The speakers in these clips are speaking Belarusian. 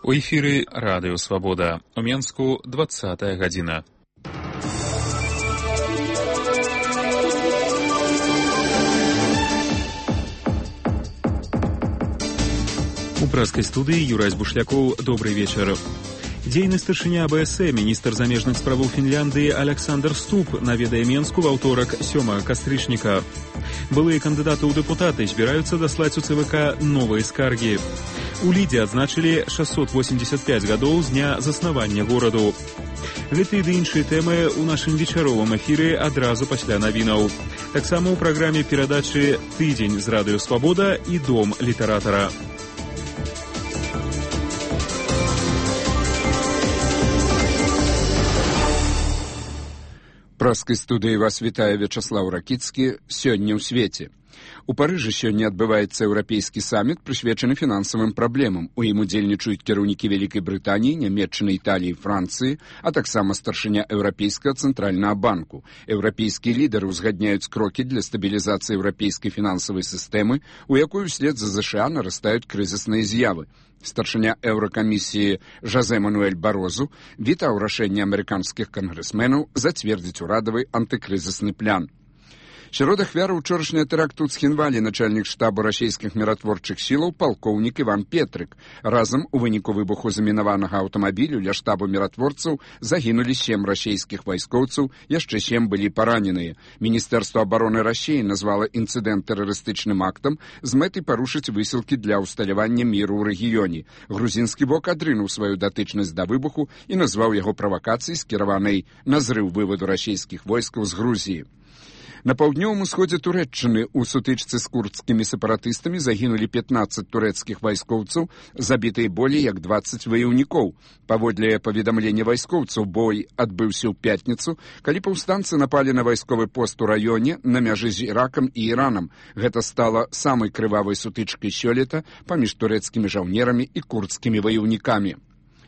У эфіры Радыё Свабода. У Менску 20 гадзіна. У пражскай студыі Юрай Бушлякоў. Добрый вечар. Дзейны старшыня АБС, міністр замежных справаў Фінляндыі Александр Ступ наведае Менску ва ўторак 7 кастрычніка. Былыя кандыдаты ў дэпутаты збіраюцца даслаць у ЦВК новыя скаргі. У Лідзе адзначылі 685 гадоў з дня заснавання гораду. Гэты ды іншыя тэмы ў нашым вечаровым эфіры адразу пасля навінаў. Таксама ў праграме перадачы «Тыдзень» з Радыё Свабода і «Дом літаратара». Пражскай студыі вас вітае Вячаслаў Ракіцкі. Сёння ў свеце. У Парыжы сёння адбываецца еўрапейскі саміт, прысвечаны фінансавым праблемам. У ім удзельнічаюць кіраўнікі Вялікай Брытаніі, Нямецчыны, Італіі, Францыі, а таксама старшыня Еўрапейскага цэнтральнага банку. Еўрапейскія лідары ўзгадняюць крокі для стабілізацыі еўрапейскай фінансавай сістэмы, у якой услед за ЗША нарастаюць крызісныя з'явы. Старшыня Еўракамісіі Жозе Мануэль Барозу вітаў рашэнне амерыканскіх кангрэсменаў зацвердзіць урадавы антыкрызісны план. Сярод ахвяр учорашняга тэракту ў Цхінвалі начальнік штабу расійскіх міратворчых сілаў палкоўнік Іван Петрык. Разам у выніку выбуху замінаванага аўтамабілю ля штабу міратворцаў загінулі 7 расійскіх вайскоўцаў, яшчэ 7 былі параненыя. Міністэрства абароны Расіі назвала інцыдэнт тэрарыстычным актам з мэтай парушыць высілкі для ўсталявання міру ў рэгіёне. Грузінскі бок адрынуў сваю датычнасць да выбуху і назваў яго правакацыяй, скіраванай на зрыў вываду расійскіх войскаў з Грузіі. На паўднёвым усходзе Турэччыны ў сутычцы з курдскімі сепаратыстамі загінулі 15 турэцкіх вайскоўцаў, забітыя болей як 20 ваяўнікоў. Паводле паведамлення вайскоўцаў, бой адбыўся ў пятніцу, калі паўстанцы напалі на вайсковы пост у раёне на мяжы з Іракам і Іранам. Гэта стала самай крывавай сутычкай сёлета паміж турэцкімі жаўнерамі і курдскімі ваяўнікамі.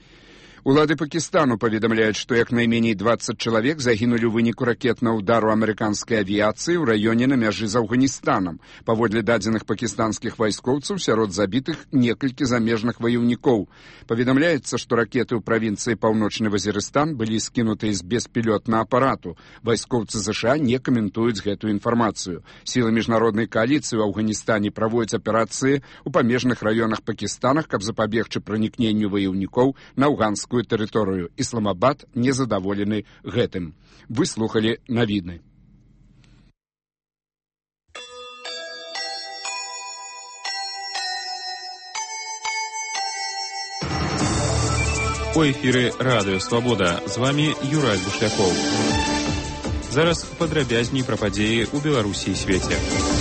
Улады Пакістану паведамляюць, што як найменей 20 чалавек загінулі ў выніку ракетнага ўдару амерыканскай авіяцыі ў раёне на мяжы з Афганістанам. Паводле дадзеных пакістанскіх вайскоўцаў, сярод забітых некалькі замежных ваяўнікоў. Паведамляецца, што ракеты ў правінцыі Паўночны Вазірыстан былі скінутыя з беспілётнага апарату. Вайскоўцы ЗША не каментуюць гэтую інфармацыю. Сілы міжнароднай кааліцыі ў Афганістане праводзяць аперацыі ў памежных раёнах Пакістана, каб запабегчы пранікненню ваяўнікоў на афганскую тэрыторыю. Ісламабад незадаволены гэтым. Вы слухалі навіны. У эфіры Радыё Свабода. З вами Юрай Бушлякоў. Зараз падрабязней пра падзеі ў Беларусі і свеце.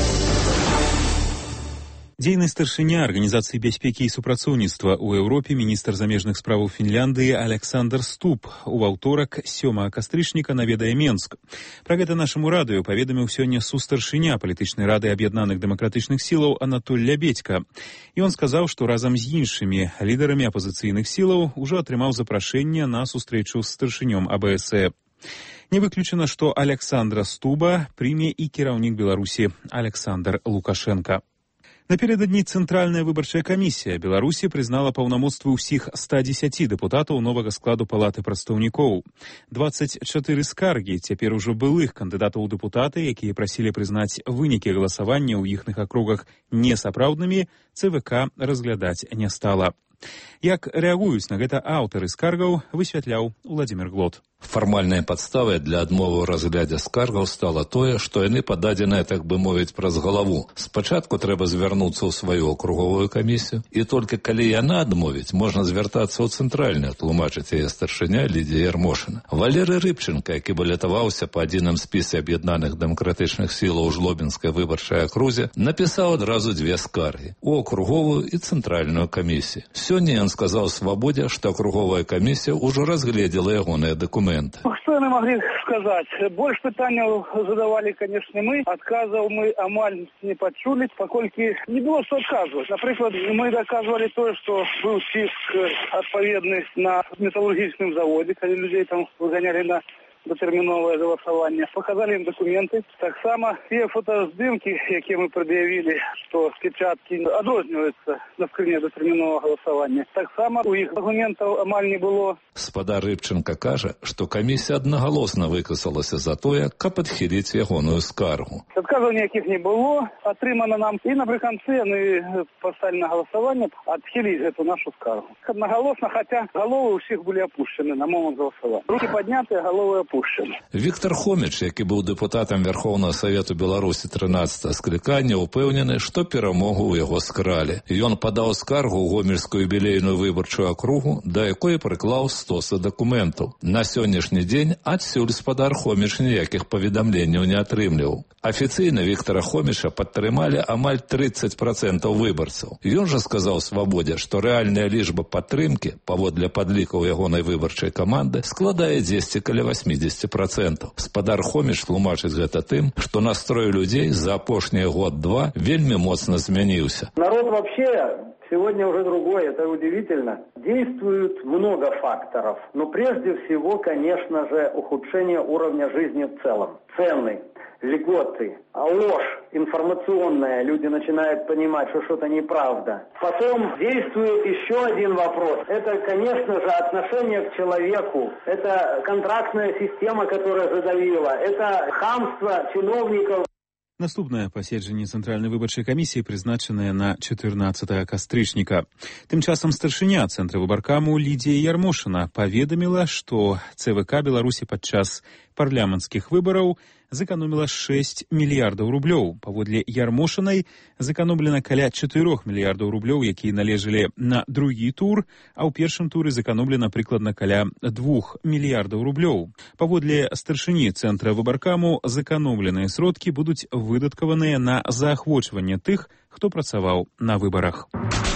Дзейны старшыня Арганізацыі бяспекі і супрацоўніцтва ў Еўропе, міністр замежных справаў Фінляндыі Александр Ступ у аўторак 7 кастрычніка наведае Менск. Пра гэта нашаму радыё паведаміў сёння сустаршыня палітычнай рады аб'яднаных дэмакратычных сілаў Анатоль Лябедзька. Ён сказаў, што разам з іншымі лідарамі апазіцыйных сілаў ужо атрымаў запрашэнне на сустрэчу з старшынём АБС. Не выключана, што Александра Стуба прыме і кіраўнік Беларусі Александр Лукашенка. Напярэдадні Цэнтральная выбарчая камісія Беларусі прызнала паўнамоцтвы ўсіх 110 дэпутатаў новага складу палаты прадстаўнікоў. 24 скаргі цяпер ужо былых кандыдатаў у дэпутаты, якія прасілі прызнаць вынікі галасавання ў іхных акругах несапраўднымі, ЦВК разглядаць не стала. Як рэагуюць на гэта аўтары скаргаў, высвятляў Владзімір Глот. Фармальнай падставай для адмовы ў разглядзе скаргаў стала тое, што яны пададзеныя, так бы мовіць, праз галаву. Спачатку трэба звярнуцца ў сваю акруговую камісію, і толькі калі яна адмовіць, можна звяртацца ў цэнтральную, тлумачыць яе старшыня Лідія Ярмошына. Валерый Рыбченка, які балятаваўся па адзіным спісе аб'яднаных дэмакратычных сілаў у Жлобінскай выбарчай акрузе, напісаў адразу 2 скаргі у акруговую і цэнтральную камісію. Сёння ён сказаў Свабодзе, што акруговая камісія ўжо разгледзела ягоныя дакументы. Что яны могли сказать? Больше пытаний задавали, конечно, мы. Отказов мы амаль не почули, поскольку не было что отказывать. Например, мы доказывали то, что был список отповедный на металлургическом заводе, когда людей там выгоняли на датэрміновае галасаванне. Показали ім документы. Таксама те фотаздымкі, якія мы пред'явілі, што печаткі адрозніваюцца на скрыне датэрміновага галасавання. Таксама у іх документаў амаль не было. Спадар Рыбченко кажа, што камісія аднагалосна выказалася за тое, каб адхіліць ягоную скаргу. Адказаў ніякіх не было, атрымана нам. І напрыканцы яны паставілі на галасаванне адхіліць гэту нашу скаргу. Аднагалосна, хаця галовы ўсіх былі апушчаны на момант галасавання. Рукі паднятыя, галовы апушчаны. Віктор Хоміч, які быў дэпутатам Верховнага Савету Беларусі 13 склікання, упэўнены, што перамогу ў яго скралі. Ён падаў скаргу ў гомельскую юбілейную выбарчую акругу, да якой прыклаў стосы дакументаў. На сённяшні дзень адсюль спадар Хоміч ніякіх паведамленняў не атрымліваў. Афіцыйна Віктора Хоміча падтрымалі амаль 30% выбарцаў. Ён жа сказаў Свабодзе, што рэальная лічба падтрымкі, паводле падлікаў ягонай выбарчай каманды, складае дзесьці каля 80%. Спадар Хоміч тлумачыць гэта тым, што настрой людзей за апошнія год-два вельмі моцна змяніўся. Народ вообще сегодня уже другой, это удивительно. Действует много факторов, но прежде всего, конечно же, ухудшение уровня жизни в целом. Цены, льготы, ложь информационная, люди начинают понимать, что что-то неправда. Потом действует еще один вопрос. Это, конечно же, отношение к человеку. Это контрактная система, которая задавила. Это хамство чиновников. Наступнае паседжанне Цэнтральнай выбарчай камісіі прызначанае на 14 кастрычніка. Тым часам старшыня Цэнтра выбаркаму Лідія Ярмошына паведаміла, што ЦВК Беларусі падчас парламенцкіх выбараў зэканоміла 6 мільярдаў рублёў. Паводле Ярмошынай зэканомлена каля 4 мільярдаў рублёў, якія належалі на другі тур, а ў першым туры зэканомлена прыкладна каля 2 мільярдаў рублёў. Паводле старшыні Цэнтра выбаркаму зэканомленыя сродкі будуць выдаткаваныя на заахвочванне тых, хто працаваў на выбарах.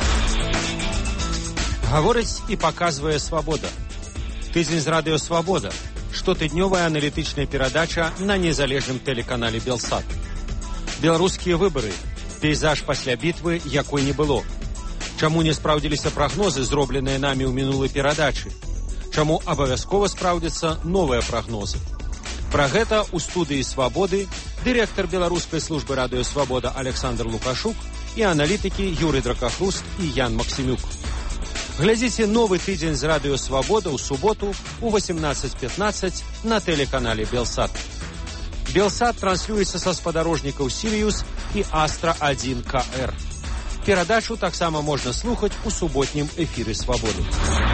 Гаворыць і паказвае Свабода. Тыдзень з радыё Свабода. Штотыднёвая аналітычная перадача на незалежным тэлеканале Белсат. Беларускія выбары. Пейзаж пасля бітвы, якой не было. Чаму не спраўдзіліся прагнозы, зробленыя намі ў мінулай перадачы? Чаму абавязкова спраўдзяцца новыя прагнозы? Пра гэта ў студыі Свабоды дырэктар беларускай службы радыё Свабода Александр Лукашук і аналітыкі Юрый Дракахруст і Ян Максімюк. Глядзіце новы тыдзень з радыё Свабода ў суботу ў 18:15 на тэлеканале Белсат. Белсат транслюецца са спадарожнікаў Сіриус і Астра-1 КР. Перадачу таксама можна слухаць у суботнім эфіры Свабоды.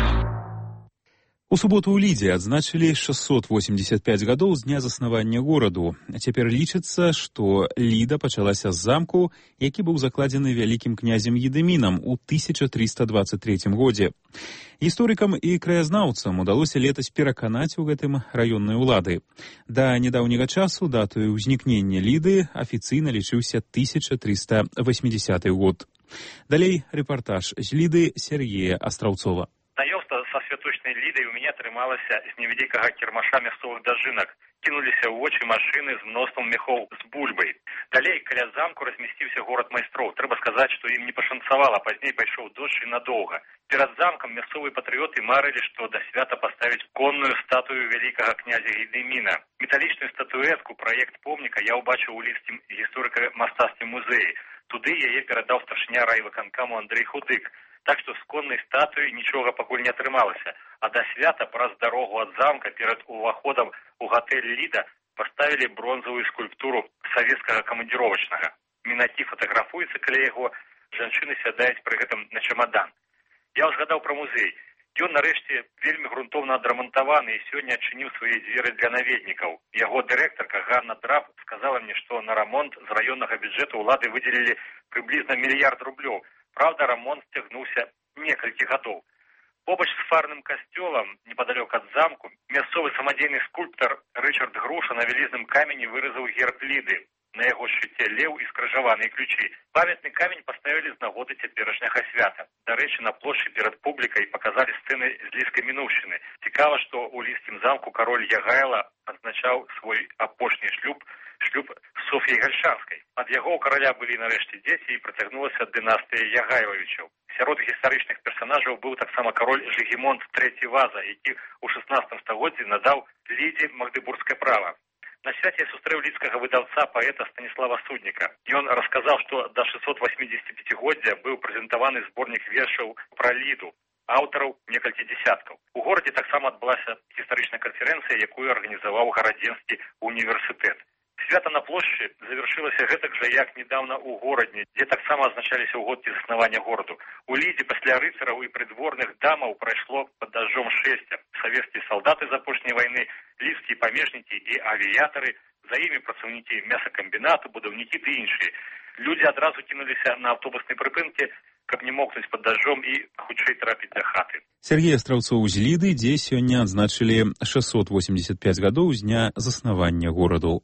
У суботу ў Лідзе адзначылі 685 гадоў з дня заснавання гораду. Цяпер лічыцца, што Ліда пачалася з замку, які быў закладзены вялікім князем Едымінам у 1323 годзе. Гісторыкам і краязнаўцам удалося летась пераканаць у гэтым раённыя ўлады. Да нядаўняга часу датою ўзнікнення Ліды афіцыйна лічыўся 1380 год. Далей рэпартаж з Ліды Сергея Астраўцова. Со святочнай Лідай у мяне атрымалася з невялікага кірмаша мясцовых дажынак. Кінуліся ў вочы машыны з мноствам мехоў з бульбай. Далей каля замку размясціўся горад майстроў. Трэба сказаць, што ім не пашанцавала, пазней пайшоў дождж і надоўга. Перад замкам мясцовыя патрыёты марылі, што да свята паставіць конную статую вялікага князя Едыміна. Металічную статуэтку, праект помніка я ўбачыў у лідскім гісторыка-мастацкім музеі. Туды яе перадаў старшыня райвыканкаму Андрэй Худык. Так што з коннай статуі нічога пакуль не атрымалася. А да свята праз дарогу ад замка перад уваходам у гатэль Ліда паставілі бронзавую скульптуру савецкага камандзіровачнага. Мінакі фатаграфуецца каля яго, жанчыны сядаюць пры гэтым на чамадан. Я ўзгадаў пра музей. Ён нарэшце вельмі грунтоўна адрамантаваны і сёння адчыніў свае дзверы для наведнікаў. Яго дырэктарка Ганна Драб сказала мне, што на рамонт з раённага бюджэту ўлады выдзелілі прыблізна 1 мільярд рублёў. Правда, рамонт цягнуўся некалькі гадоў. Побач з фарным касцёлам, непадалёк ад замку, мясцовы самадзейны скульптар Рычард Груша на вялізным камені выразаў герб Ліды. На яго шчыце леў і скрыжаваныя ключы. Памятны камень паставілі з нагоды цяперашняга свята. Дарэчы, на плошчы перад публікай паказалі сцэны з ліскай мінуўшчыны. Цікава, што ў ліскім замку кароль Ягайла адзначаў свой апошні шлюб Соф'яй Гальшанскай. Ад яго ў караля былі нарэшце дзеці і працягнулася дынастыя Ягайлавічаў. Сярод гістарычных персанажаў быў таксама кароль Жыгімонт III Ваза, які ў 16 стагоддзі надаў Лідзе магдыбургскае права. На свяце я сустрэў лідскага выдаўца паэта Станіслава Судніка. Ён расказаў, што да 685-годдзя быў прэзентаваны зборнік вершаў пра Ліду, аўтараў некалькі дзесяткаў. У горадзе таксама адбылася гістарычная канферэнцыя, якую арганізаваў гарадзенскі універсітэт. Свята на плошчы завяршылася гэтак жа, як недаўна ў горадні, дзе таксама азначаліся ўгодкі заснавання гораду. У Лідзе пасля рыцараў і прыдворных дамаў прайшло пад дажджом шэсця. Савецкія салдаты з апошняй вайны, лідскія памежнікі і авіятары, за імі працаўнікі мясакамбінату, будаўнікі ды іншыя. Людзі адразу кінуліся на аўтобуснай прыпынкі, каб не мокнуць пад дажджом і хутчэй трапіць да хаты. Сергей Астраўцоў з Ліды, дзе сёння адзначылі 685 гадоў з дня заснавання гораду.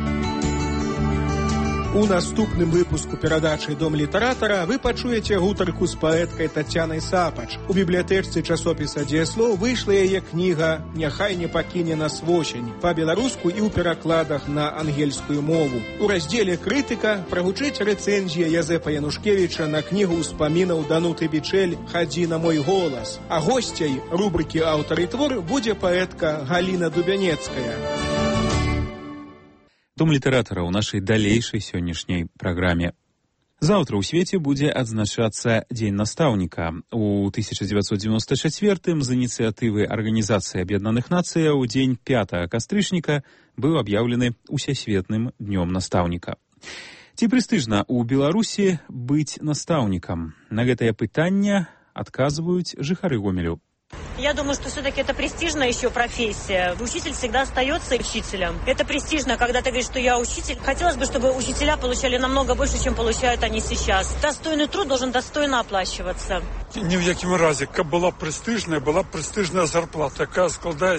У наступным выпуску перадачы «Дом літаратара» вы пачуеце гутарку з паэткай Тацянай Сапач. У бібліятэчцы часопіса «Дзеяслоў» выйшла яе кніга «Няхай не пакіне нас восень» па-беларуску і ў перакладах на ангельскую мову. У раздзеле «Крытыка» прагучыць рэцэнзія Язэпа Янушкевіча на кнігу ўспамінаў Дануты Бичэль «Хадзі на мой голас». А госцяй рубрыкі «Аўтар і твор» будзе паэтка Галіна Дубянецкая. Дом літаратара ў нашай далейшай сённяшняй праграме. Заўтра ў свеце будзе адзначацца Дзень настаўніка. У 1994-м з ініцыятывы Арганізацыі Аб'яднаных Нацыяў дзень 5 кастрычніка быў аб'яўлены усесветным днём настаўніка. Ці прэстыжна ў Беларусі быць настаўнікам? На гэтае пытанне адказваюць жыхары Гомелю. Я думаю, что все-таки это престижная еще профессия. Учитель всегда остается учителем. Это престижно, когда ты говоришь, что я учитель. Хотелось бы, чтобы учителя получали намного больше, чем получают они сейчас. Достойный труд должен достойно оплачиваться. Ні в якім разі, каб была прэстыжная зарплата, якая складае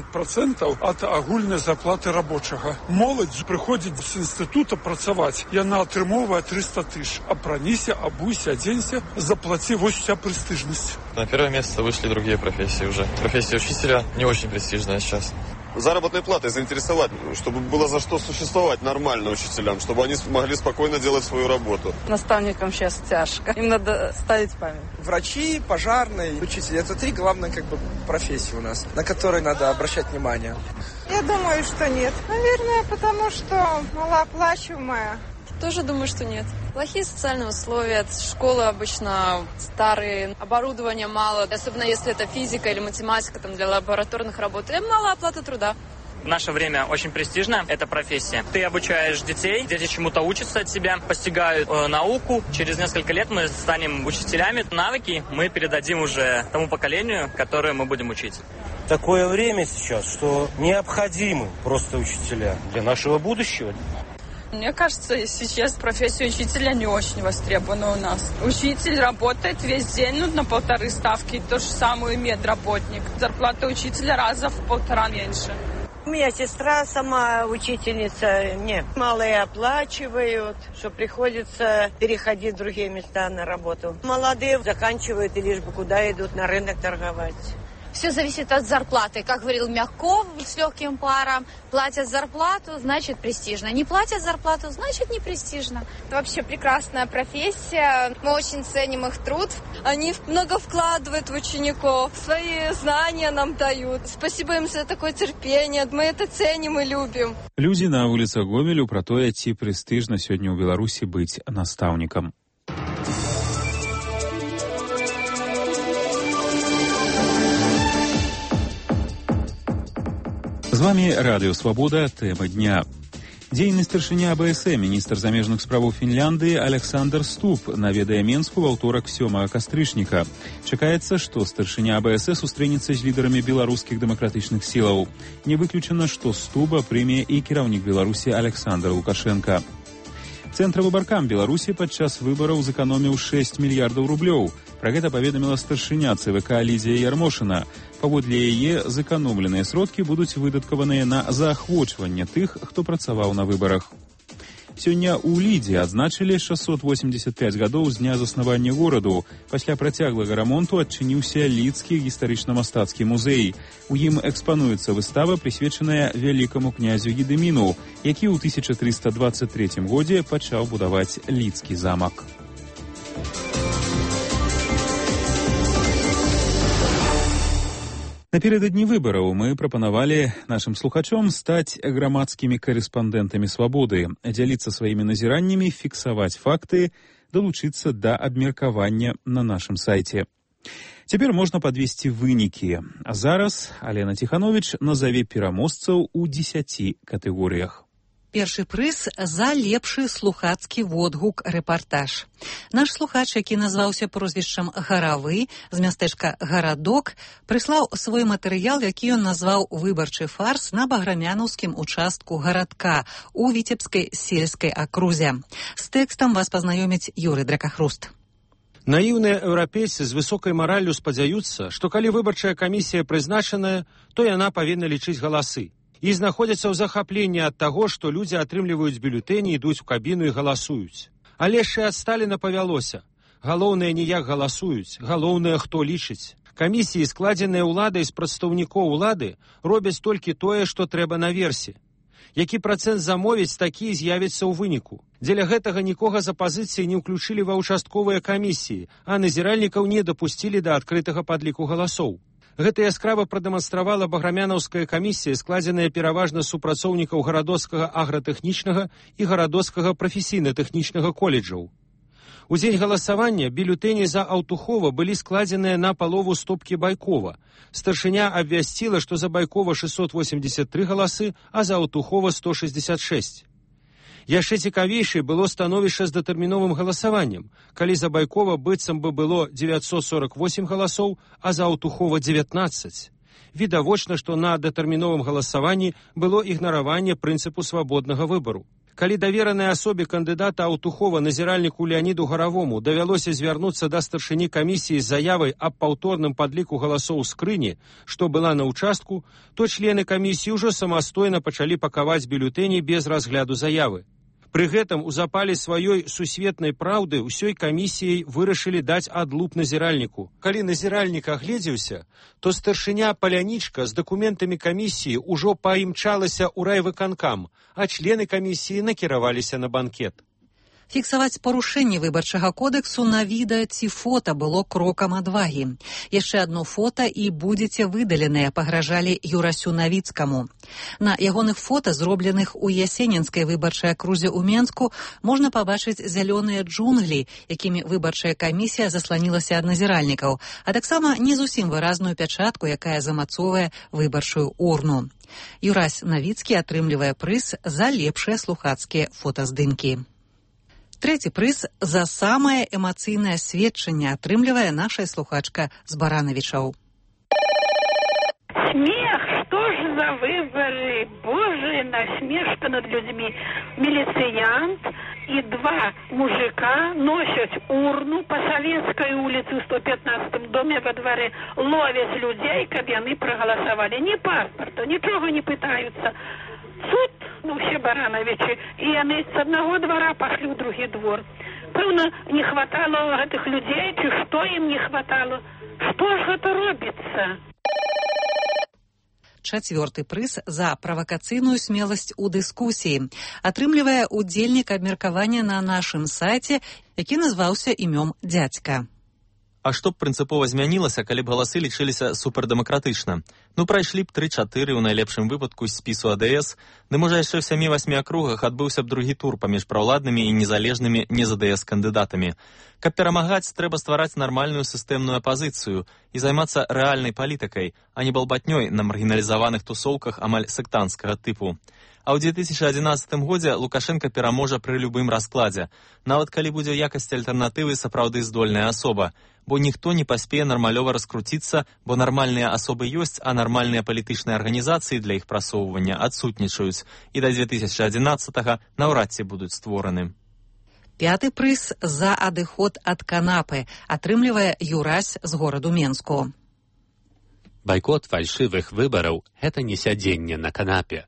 70% ад агульнай зарплаты рабочага. Моладзь прыходзіць з інстытута працаваць. Яна атрымоўвае 300 тысяч. Апраніся, абуйся, адзенься, заплаці, вось вся прэстыжнасць. На первое место вышли другие профессии уже. Профессия учителя не очень престижная сейчас. Заработной платой заинтересовать, чтобы было за что существовать нормально учителям, чтобы они могли спокойно делать свою работу. Наставникам сейчас тяжко. Им надо ставить память. Врачи, пожарные, учитель. Это 3 главные профессии у нас, на которые надо обращать внимание. Я думаю, что нет. Наверное, потому что малооплачиваемая. Тоже думаю, что нет. Плохие социальные условия, школы обычно старые, оборудования мало, особенно если это физика или математика там, для лабораторных работ, и мало оплаты труда. В наше время очень престижна эта профессия. Ты обучаешь детей, дети чему-то учатся от тебя, постигают науку. Через несколько лет мы станем учителями. Навыки мы передадим уже тому поколению, которое мы будем учить. Такое время сейчас, что необходимы просто учителя для нашего будущего. Мне кажется, сейчас профессия учителя не очень востребована у нас. Учитель работает весь день, на 1,5 ставки, то же самое и медработник. Зарплата учителя раза в 1,5 меньше. У меня сестра сама учительница, малые оплачивают, что приходится переходить в другие места на работу. Молодые заканчивают и лишь бы куда идут на рынок торговать. Все зависит от зарплаты. Как говорил Мягков с легким паром, платят зарплату, значит престижно. Не платят зарплату, значит не престижно. Это вообще прекрасная профессия. Мы очень ценим их труд. Они много вкладывают в учеников, свои знания нам дают. Спасибо им за такое терпение. Мы это ценим и любим. Людзі на вуліцах Гомелю пра тое, ці прэстыжна сёння ў Беларусі быць настаўнікам. З вами Радыё Свабода, тэма дня. Дзейны старшыня АБСМ, міністр замежных справаў Фінляндыі Александр Ступ наведае Менску ва ўторак 7 кастрычніка. Чакаецца, што старшыня АБС сустрэнецца з лідарамі беларускіх дэмакратычных сілаў. Не выключана, што Стуба прыме і кіраўнік Беларусі Александр Лукашенко. Цэнтравы баркам Беларусі падчас выбараў зэканоміў 6 мільярдаў рублёў. Пра гэта паведаміла старшыня ЦВК Лідзія Ярмошына. Паводле яе, зэканомленыя сродкі будуць выдаткаваныя на заахвочванне тых, хто працаваў на выбарах. Сёння ў Лідзе адзначылі 685 гадоў з дня заснавання гораду. Пасля працяглага рамонту адчыніўся Лідскі гістарычна-мастацкі музей. У ім экспануецца выстава, прысвечаная вялікаму князю Гедыміну, які ў 1323 годзе пачаў будаваць Лідскі замак. Напередадні выбараў мы прапанавалі нашым слухачом стаць грамадскімі карэспандэнтамі свабоды, дзяліцца сваімі назіраннямі, фіксаваць факты, далучыцца да абмеркавання на нашым сайце. Цяпер можна падвесці вынікі. А зараз Алена Тиханович назаве пераможцаў у 10 катэгорыях. Першы прыз за лепшы слухацкі водгук рэпартаж. Наш слухач, які назваўся прозвішчам Гаравы з мястэчка Гарадок, прыслаў свой матэрыял, які ён назваў «Выбарчы фарс» на баграмянаўскім участку гарадка у Віцебскай сельскай акрузе. З тэкстам вас пазнаёміць Юрый Дракахруст. Наіўныя еўрапейцы з высокай мараллю спадзяюцца, што калі выбарчая камісія прызначаная, то яна павінна лічыць галасы. І знаходзяцца ў захапленні ад таго, што людзі атрымліваюць бюлетэні, ідуць у кабіну і галасуюць. Але яшчэ ад Сталіна павялося. Галоўнае не як галасуюць, галоўнае хто лічыць. Камісіі, складзеныя ўладай з прадстаўнікоў улады, робяць толькі тое, што трэба наверсе. Які працэнт замовіць, такі з'явіцца ў выніку. Дзеля гэтага нікога з апазіцыі не ўключылі ва ўчастковыя камісіі, а назіральнікаў не дапусцілі да адкрытага падліку галасоў. Гэта яскрава прадэманстравала баграмянаўская камісія, складзеная пераважна з супрацоўнікаў гарадоцкага агратэхнічнага і гарадоцкага прафесійна-тэхнічнага коледжаў. У дзень галасавання бюлетэні за Аўтухова былі складзеныя на палову стопкі Байкова. Старшыня абвясціла, што за Байкова 683 галасы, а за Аўтухова 166. Яшчэ цікавейшай было становішча з датэрміновым галасаваннем, калі за Байкова быццам бы было 948 галасоў, а за Аўтухова 19. Відавочна, што на датэрміновым галасаванні было ігнараванне прынцыпу свабоднага выбару. Калі даверанай асобе кандыдата Аўтухова назіральніку Леаніду Гаравому давялося звярнуцца да старшыні камісіі з заявай аб паўторным падліку галасоў у скрыні, што была на ўчастку, то члены камісіі ўжо самастойна пачалі пакаваць бюлетэні без разгляду заявы. Пры гэтым у запале сваёй сусветнай праўды ўсёй камісіяй вырашылі даць адлуп назіральніку. Калі назіральнік агледзеўся, то старшыня Палянічка з дакументамі камісіі ўжо паімчалася ў райвыканкам, а члены камісіі накіраваліся на банкет. Фіксаваць парушэнні выбарчага кодэксу на відэа ці фота было крокам адвагі. Яшчэ адно фота і будзеце выдаленыя, пагражалі Юрасю Навіцкаму. На ягоных фота, зробленых у Ясенінскай выбарчай акрузе ў Менску, можна пабачыць зялёныя джунглі, якімі выбарчая камісія засланілася ад назіральнікаў, а таксама не зусім выразную пячатку, якая замацоўвае выбарчую урну. Юрась Навіцкі атрымлівае прыз за лепшыя слухацкія фотаздымкі. Трэці прыз за самае эмацыйнае сведчанне атрымлівае нашая слухачка з Баранавічаў. Смех, что ж за выборы? Боже, насмешка над людьми. Милициант и два мужика носят урну по Советской улице в 115 доме во дворе, ловят людей, каб яны проголосовали. Ни паспорта, ничего не пытаются. Суд, все Барановичи, и яны с одного двора пошли в другой двор. Пэўна, не хватало этих людей, чи что им не хватало? Что ж это робится? Чацвёрты прыз за правакацыйную смеласць у дыскусіі атрымлівае удзельнік абмеркавання на нашым сайце, які назваўся імём Дзядзька. А што б прынцыпова змянілася, калі б галасы лічыліся супердэмакратычна? Прайшлі б 3-4 у найлепшым выпадку з спісу АДС, ды можа яшчэ ў 7-8 акругах адбыўся б другі тур паміж праўладнымі і незалежнымі не-ЗДС кандыдатамі. Каб перамагаць, трэба ствараць нармальную сістэмную апазіцыю і займацца рэальнай палітыкай, а не балбатнёй на маргіналізаваных тусоўках амаль сектанцкага тыпу. А ў 2011 годзе Лукашенка пераможа пры любым раскладзе, нават калі будзе ў якасці альтэрнатывы сапраўды здольная асоба, бо ніхто не паспее нармалёва раскруціцца, бо нармальныя асобы ёсць, а нармальныя палітычныя арганізацыі для іх прасоўвання адсутнічаюць, і да 2011-га наўрад ці будуць створаны. Пяты прыз за адыход ад канапы атрымлівае Юрась з гораду Менску. Байкот фальшывых выбараў – гэта не сядзенне на канапе.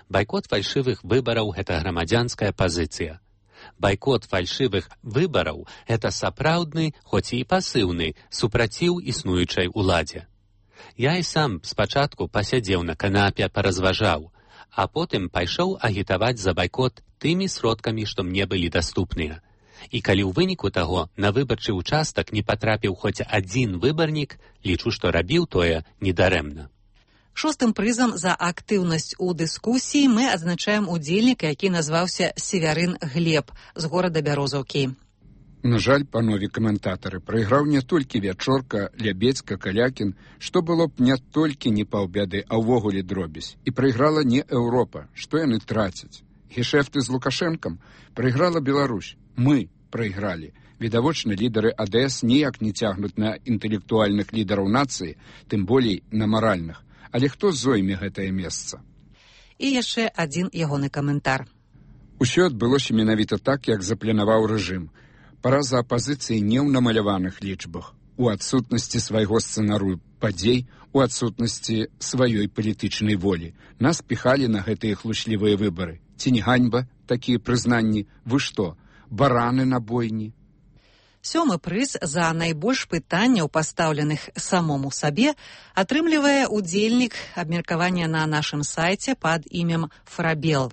Байкот фальшывых выбараў – гэта грамадзянская пазіцыя. Байкот фальшывых выбараў – гэта сапраўдны, хоць і пасыўны, супраціў існуючай уладзе. Я і сам спачатку пасядзеў на канапе, паразважаў, а потым пайшоў агітаваць за байкот тымі сродкамі, што мне былі даступныя. І калі ў выніку таго на выбарчы ўчастак не патрапіў хоць адзін выбарнік, лічу, што рабіў тое недарэмна. Шостым прызам за актыўнасць у дыскусіі мы адзначаем удзельніка, які назваўся Севярын Глеб з горада Бярозаўкі. На жаль, панове каментатары, прайграў не толькі Вячорка, Лябецька, Калякін, што было б не толькі не паўбяды, а ўвогуле дробязь. І прайграла не Еўропа, што яны трацяць. Гешэфты з Лукашэнкам прайграла Беларусь. Мы прайгралі. Відавочна, лідары АДС ніяк не цягнуць на інтэлектуальных лідараў нацыі, тым болей на маральных. Але хто зойме гэтае месца? І яшчэ адзін ягоны каментар. Усё адбылося менавіта так, як запланаваў рэжым. Параза апазіцыі не ў намаляваных лічбах, у адсутнасці свайго сцэнарыю падзей, у адсутнасці сваёй палітычнай волі. Нас піхалі на гэтыя хлучлівыя выбары. Ці не ганьба такія прызнанні? Вы што, бараны на бойні? Сёмы прыз за найбольш пытанняў, пастаўленых самому сабе, атрымлівае удзельнік абмеркавання на нашым сайце пад імем Фрабел.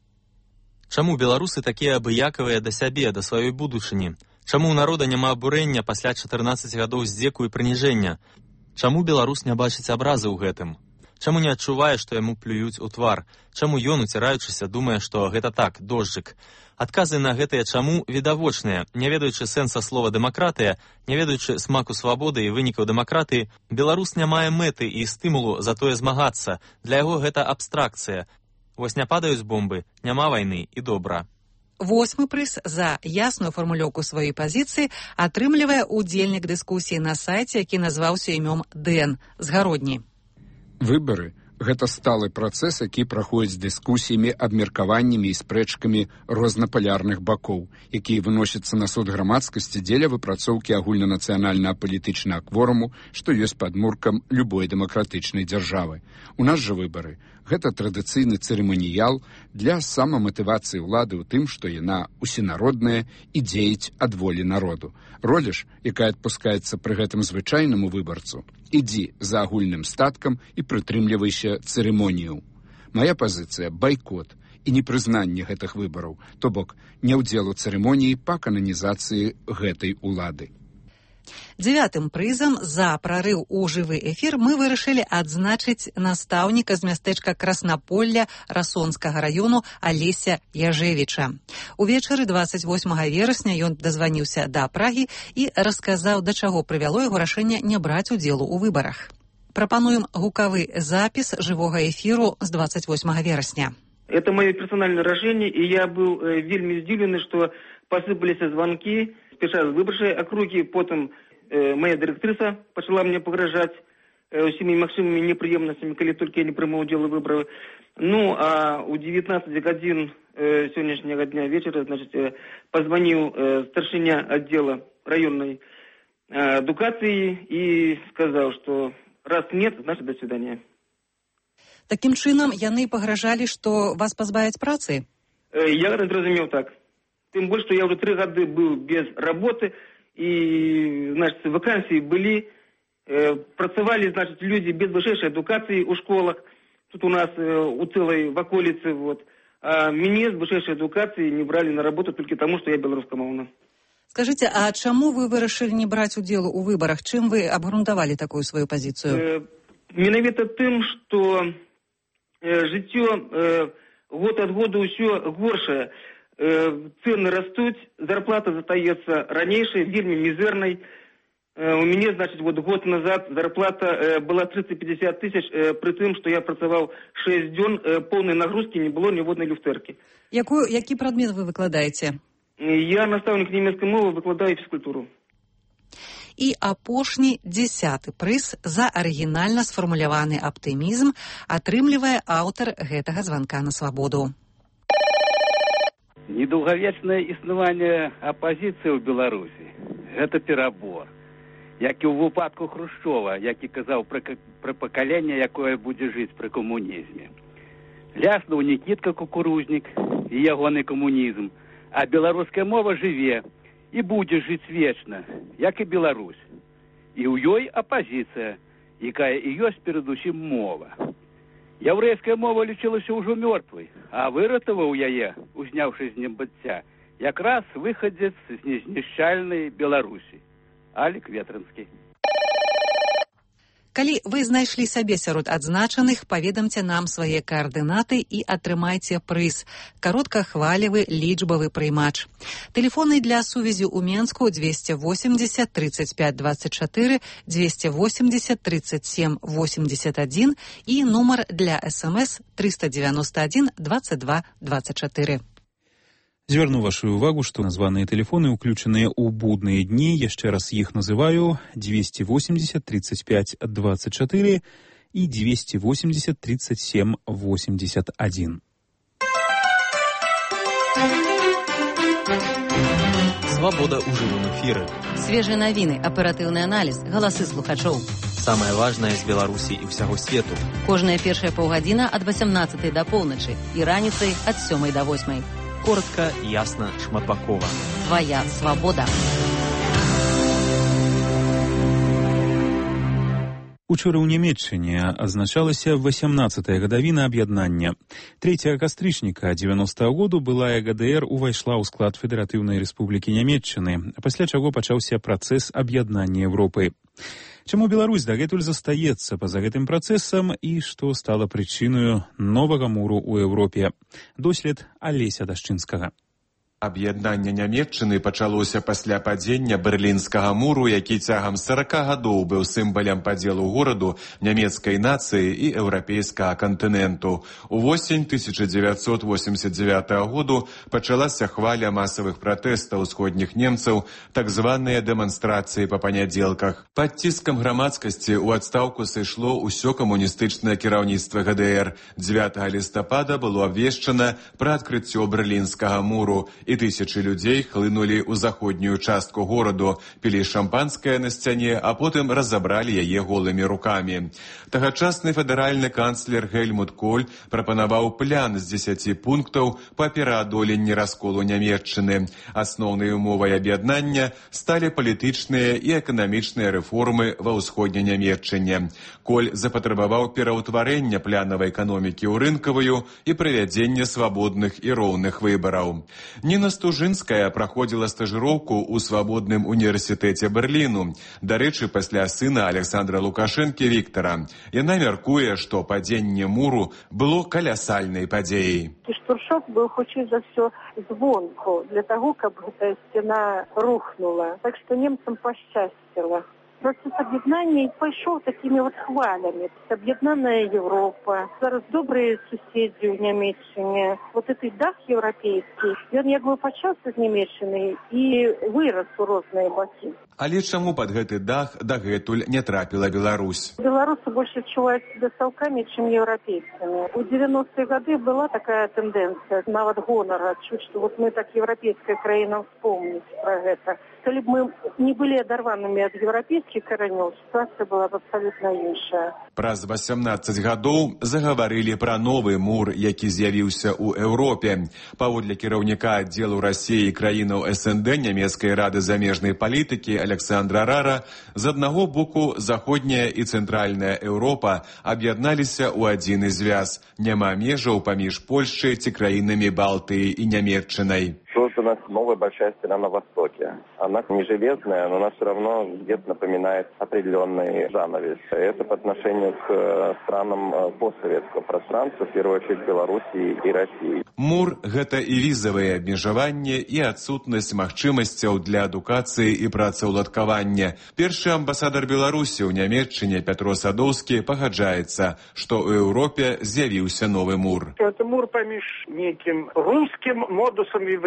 Чаму беларусы такія абыякавыя да сябе, да сваёй будучыні? Чаму ў народа няма абурэння пасля 14 гадоў здзеку і прыніжэння? Чаму беларус не бачыць абразы ў гэтым? Чаму не адчувае, што яму плююць у твар? Чаму ён, уціраючыся, думае, што гэта так, дожджык? Адказы на гэтыя чаму відавочныя. Не ведаючы сэнса слова «дэмакратыя», не ведаючы смаку свабоды і вынікаў дэмакратыі, беларус не мае мэты і стымулу за тое змагацца. Для яго гэта абстракцыя. Вось не падаюць бомбы, няма вайны і добра. Восьмы прыз за ясную фармулёўку сваёй пазіцыі атрымлівае удзельнік дыскусіі на сайце, які назваўся імём Дэн з Гародні. Выбары – гэта сталы працэс, які праходзіць дыскусіямі, абмеркаваннямі і спрэчкамі рознапалярных бакоў, якія выносяцца на суд грамадскасці дзеля выпрацоўкі агульнанацыянальнага палітычнага кворуму, што ёсць падмуркам любой дэмакратычнай дзяржавы. У нас жа выбары – гэта традыцыйны цырыманіял для самаматывацыі ўлады ў тым, што яна усенародная і дзеяць ад волі народу. Роля ж, якая адпускаецца пры гэтым звычайнаму выбарцу, ідзі за агульным статкам і прытрымлівайся цырымоніяў. Мая пазіцыя – байкот і непрызнанне гэтых выбараў, то бок не ўдзел у цырымоніі па кананізацыі гэтай улады. Дзевятым прызам за прарыў у жывы эфір мы вырашылі адзначыць настаўніка з мястэчка Краснаполля Расонскага раёну Алеся Яжевіча. Увечары 28 верасня ён дазваніўся да Прагі і расказаў, да чаго прывяло яго рашэнне не браць удзелу ў выбарах. Прапануем гукавы запіс жывога эфіру з 28 верасня. Это мое персональное решение, и я был вельми здивленный, что посыпались звонки, спеша з выбарчай округи, потом моя директриса почала мне погрожать всеми максимумами неприемностями, коли только я не приму удел выборов. Ну, а у 19 годин сегодняшнего дня вечера, значит, позвонил старшиня отдела районной адукации и сказал, что раз нет, значит, до свидания. Таким чынам, яны пагражалі, што вас пазбавяць працы? Я разумеў так. Тем более, что я уже 3 года был без работы, и, значит, вакансии были, працевали, значит, люди без высшей адукации у школах, тут у нас у целой в околице, вот. А меня с высшей адукацией не брали на работу только потому, что я белорусскомовна. Скажите, а чаму вы вырашылі не браць удзелу ў выбарах? Чым вы абгрунтавалі такую сваю пазіцыю? Менавіта тым, што жыццё год ад года ўсё горшае. Цены растут, зарплата застаецца ранейшай, вельмі мізэрнай. У меня, значит, вот год назад зарплата была 30-50 тысяч, при тым, што я працаваў 6 дзён, полной нагрузки не было ніводнай люфтэркі. Які прадмет вы выкладаеце? Я настаўнік нямецкай мовы, выкладаю фізкультуру. І апошні 10-ы прыз за арыгінальна сфармуляваны аптымізм атрымлівае аўтар гэтага званка на свабоду. Недолговечное існаванне апозіцыі ў Беларусі – гэта перабор. Як і ў выпадку Хрушчова, які казаў пра пакаленне, якое будзе жыць пры камунізме. Ляснуў Нікітка Кукурузнік і ягоны камунізм, а беларуская мова жыве і будзе жыць вечна, як і Беларусь. І ў ёй апазіцыя, якая і ёсць перадусім мова. Яўрэйская мова лічылася ўжо мёртвай, а выратаваў яе, узняўшы з небыцця, якраз выхадзец з незнішчальнай Беларусі. Алік Ветрынскі. Калі вы знайшлі сабе сярод адзначаных, паведамце нам свае каардынаты і атрымайце прыз. Кароткахвалевы лічбавы прыймач. Тэлефоны для сувязі ў Менску 280 35 24, 280 37 81 і нумар для СМС 391 22 24. Звярну вашу увагу, што названыя тэлефоны ўключаныя ў будныя дні. Яшчэ раз іх называю: 280 35 24 і 280 37 81. Свабода ў жывым эфіры. Свежыя навіны, аператыўны аналіз, галасы слухачоў. Самае важнае з Беларусі і ўсяго свету. Кожная першая паўгадзіна ад 18 да поўначы і раніцай ад 7 да 8. Коротка, ясна, шматбакова. Твоя свабода. Учора ў Нямецчыне адзначалася 18-я гадавіна аб'яднання. 3 кастрычніка 90-го году былая ГДР увайшла ў склад Федэратыўнай Рэспублікі Нямецчыны, пасля чаго пачаўся працэс аб'яднання Еўропы. Чаму Беларусь дагэтуль застаецца па-за гэтым працэсам і што стала прычынаю новага муру ў Еўропе? Дослед Алеся Дашчынскага. Аб'яднанне Нямецчыны пачалося пасля падзення Берлінскага муру, які цягам 40 гадоў быў сімвалам падзелу гораду, нямецкай нацыі і еўрапейскага кантыненту. Увосень 1989 году пачалася хваля масавых пратэстаў усходніх немцаў, так званыя дэманстрацыі па панядзелках. Пад ціскам грамадскасці ў адстаўку сышло ўсё камуністычнае кіраўніцтва ГДР. 9 лістапада было абвешчана пра адкрыццё Берлінскага муру, і тысячы людзей хлынулі ў заходнюю частку гораду, пілі шампанскае на сцяне, а потым разабралі яе голымі рукамі. Тагачасны федэральны канцлер Гельмут Коль прапанаваў план з 10 пунктаў па пераадоленні расколу Нямецчыны. Асноўнай умовай аб'яднання сталі палітычныя і эканамічныя рэформы ва ўсходняй Нямецчыне. Коль запатрабаваў пераўтварэння планавай эканомікі ў рынкавую і правядзення свабодных і роўных выбараў. Ніна Стужынская праходзіла стажыроўку ў свабодным універсітэце Берліну. Дарэчы, пасля сына Александра Лукашэнкі Віктара. Яна мяркуе, што падзенне муру было калясальнай падзеяй. Штуршок быў хутчэй за ўсё звонку, для таго, каб гэтая сцяна рухнула. Так што немцам пашчасціла. Процесс аб'яднання пайшоў такімі хвалямі. Аб'яднаная Еўропа, зараз добрыя суседзі ў Нямецчыне. Гэты дах еўрапейскі, ён як бы пачаўся з Нямецчыны і вырас у розныя бакі. Але чаму пад гэты дах дагэтуль не трапіла Беларусь? Беларусы больш адчуваюць сябе саўкамі, чым еўрапейцамі. У 90-е гады была такая тэндэнцыя, нават гонар адчуць, што мы так еўрапейская краіна вспомніць пра гэта. Калі б мы не былі адарванымі ад еўрапейскіх каранёў, сітуацыя была б абсалютна іншая. Праз 18 гадоў загаварылі пра новы мур, які з'явіўся ў Еўропе. Паводле кіраўніка аддзелу Расіі і краінаў СНД нямецкай рады замежнай палітыкі Александра Рара, з аднаго боку заходняя і цэнтральная Еўропа аб'ядналіся ў адзіны звяз. Няма межаў паміж Польшчай ці краінамі Балтыі і Нямецчынай. Создана новая большая стена на востоке. Она не железная, но она все равно где-то напоминает определенный занавес. Это по отношению к странам постсоветского пространства, в первую очередь Белоруссии и России. Мур – гэта і візавыя абмежаванне, і адсутнасць магчымасцяў для адукацыі і працаўладкавання. Першы амбасадар Беларусі ў Нямецчыне Пятро Садоўскі пагаджаецца, што ў Еўропе з'явіўся новы мур. Это мур паміж некім рускім модусам вівенді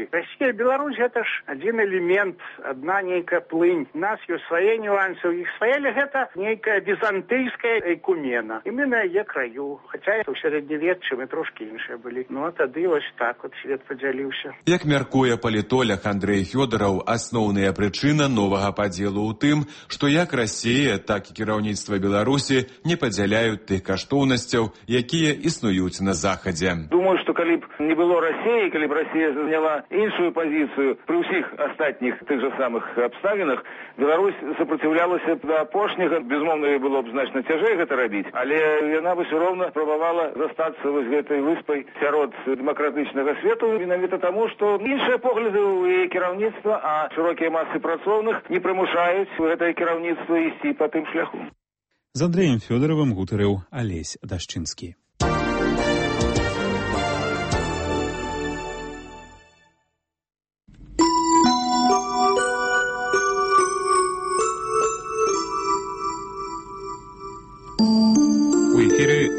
Россия и Беларусь – это ж один элемент, одна нейкая плынь. У нас есть свои нюансы, у них свои, или это нейкая византийская экумена. И мы на ее краю. Хотя это в средневечье мы трошки іншие были. Ну, а тады ось так вот свет поделился. Як мяркуе палітолог Андрей Фёдоров, асноўная прычына новага падзелу ў тым, што як Расія, так і кіраўніцтва Беларусі не падзяляюць тых каштоўнасцяў, якія існуюць на Захадзе. Думаю, што калі б не было России, калі б Россия заняла іншую позицию при всех остальных тех же самых обставинах, Беларусь сопротивлялася до апошняга, безумоўна, было б значна цяжэй гэта рабіць, але яна бы все равно пробовала застацца вось гэтай выспай сярод дэмакратычнага свету, менавіта таму, што іншыя погляды ў яе кіраўніцтва, а шырокія масы працоўных не прымушаюць гэтае кіраўніцтва ісці па тым шляху. З Андреем Фёдоровым гутарыў Алесь Дашчынскі. У эфире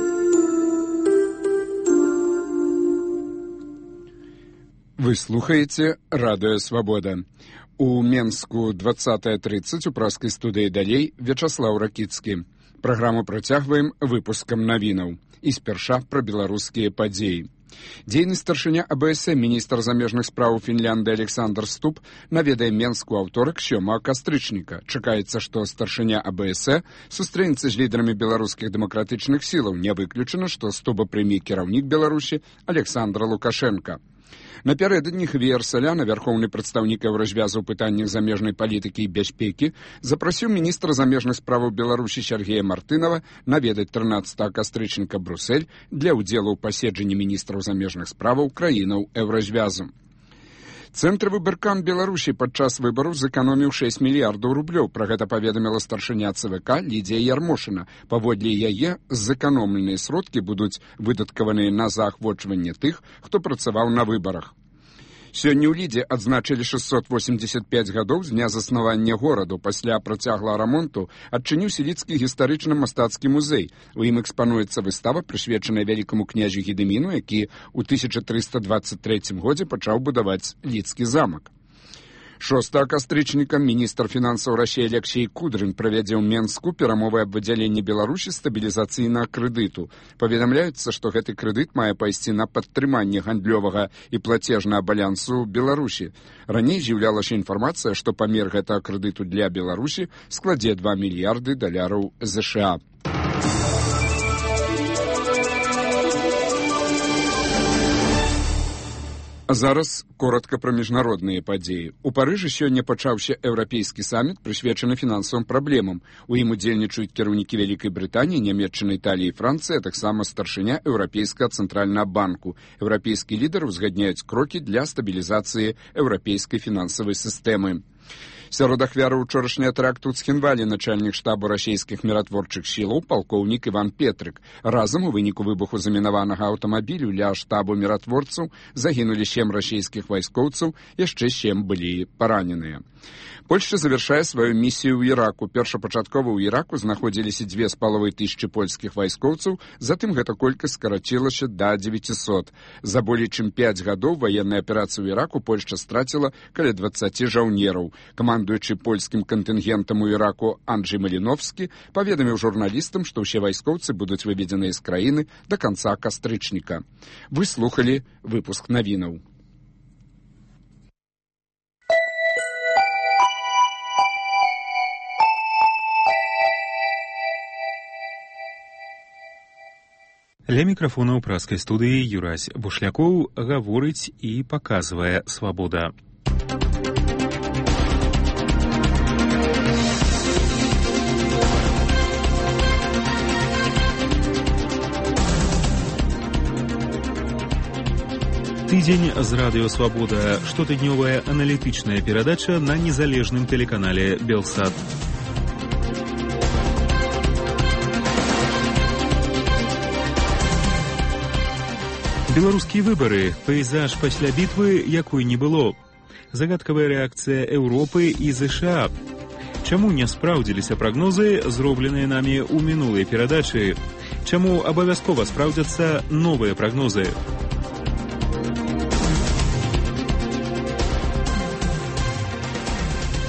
Вы слухаеце радыё Свабода. У Менску 20:30 у праскай студыі далей Вячаслаў Ракіцкі. Праграму працягваем выпускам навінаў. І спярша пра беларускія падзеі. Дзейны старшыня АБС, міністр замежных спраў Фінляндыі Александр Ступ наведае Менск у аўторак 7 кастрычніка. Чакаецца, што старшыня АБС сустрэнецца з лідарамі беларускіх дэмакратычных сілаў. Не выключана, што Ступа прыме кіраўнік Беларусі Александра Лукашенка. Напярэдадні Хвіер Саляна, вярхоўны прадстаўнік Еўразвязу ў пытаннях замежнай палітыкі і бяспекі, запрасіў міністра замежных справаў Беларусі Сергея Мартынова наведаць 13 кастрычніка Брусэль для ўдзелу ў паседжанні міністраў замежных справаў краінаў Еўразвязу. Цэнтр выбаркам Беларусі падчас выбараў зэканоміў 6 мільярдаў рублёў. Пра гэта паведаміла старшыня ЦВК Лідзія Ярмошына. Паводле яе, зэканомленыя сродкі будуць выдаткаваныя на заахвочванне тых, хто працаваў на выбарах. Сёння ў Лідзе адзначылі 685 гадоў з дня заснавання гораду. Пасля працяглага рамонту адчыніўся Лідскі гістарычна-мастацкі музей. У ім экспануецца выстава, прысвечаная вялікаму князю Гедыміну, які ў 1323 годзе пачаў будаваць Лідскі замак. 6 кастрычніка міністр фінансаў Расіі Алексей Кудрын правядзе ў Менску перамовы аб выдзяленні Беларусі стабілізацыйнага крэдыту. Паведамляецца, што гэты крэдыт мае пайсці на падтрыманне гандлёвага і плацежнага балансу Беларусі. Раней з'яўлялася інфармацыя, што памер гэтага крэдыту для Беларусі складзе 2 мільярды даляраў США. А зараз коротка пра міжнародныя падзеі. У Парыжы сёння пачаўся еўрапейскі саміт, прысвечаны фінансавым праблемам. У ім удзельнічаюць кіраўнікі Вялікай Брытаніі, Нямецчыны, Італіі і Францыі, а таксама старшыня Еўрапейскага цэнтральнага банку. Еўрапейскія лідары ўзгадняюць крокі для стабілізацыі еўрапейскай фінансавай сістэмы. Сярод ахвяраў учорашняга тэракту ў Цхінвалі начальнік штабу расійскіх міратворчых сілаў палкоўнік Іван Петрык. Разам у выніку выбуху замінаванага аўтамабілю ля штабу міратворцаў загінулі 7 расійскіх вайскоўцаў, яшчэ 7 былі параненыя. Польшча завяршае сваю місію ў Іраку. Першапачаткова ў Іраку знаходзіліся 2500 польскіх вайскоўцаў, затым гэта колькасць скарацілася да 900. За болей чым 5 гадоў ваеннай аперацыі ў Іраку Польшча страціла каля 20 жаўнераў. Камандуючы польскім кантынгентам у Іраку Анджэй Маліновскі паведаміў журналістам, што ўсе вайскоўцы будуць выведзеныя з краіны да канца кастрычніка. Вы слухалі выпуск навінаў. Ля мікрафона ў праскай студыі Юрась Бушлякоў гаворыць і паказвае «Свабода». Тыдзень з радыё «Свабода». Штотыднёвая аналітычная перадача на незалежным тэлеканале «Белсат». Беларускія выбары. Пейзаж пасля бітвы, якой не было. Загадкавая рэакцыя Еўропы і ЗША. Чаму не спраўдзіліся прагнозы, зробленыя намі ў мінулай перадачы? Чаму абавязкова спраўдзяцца новыя прагнозы?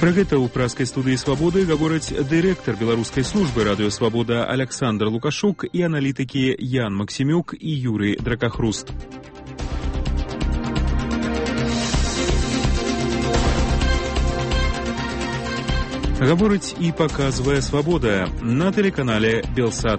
Пра гэта ў праскай студыі «Свабоды» гавораць дырэктар беларускай службы радыёвабода Александр Лукашук і аналітыкі Ян Максімюк і Юрый Дракахруст. Гаворыць і паказвае «Свабода» на тэлеканале «Белсат».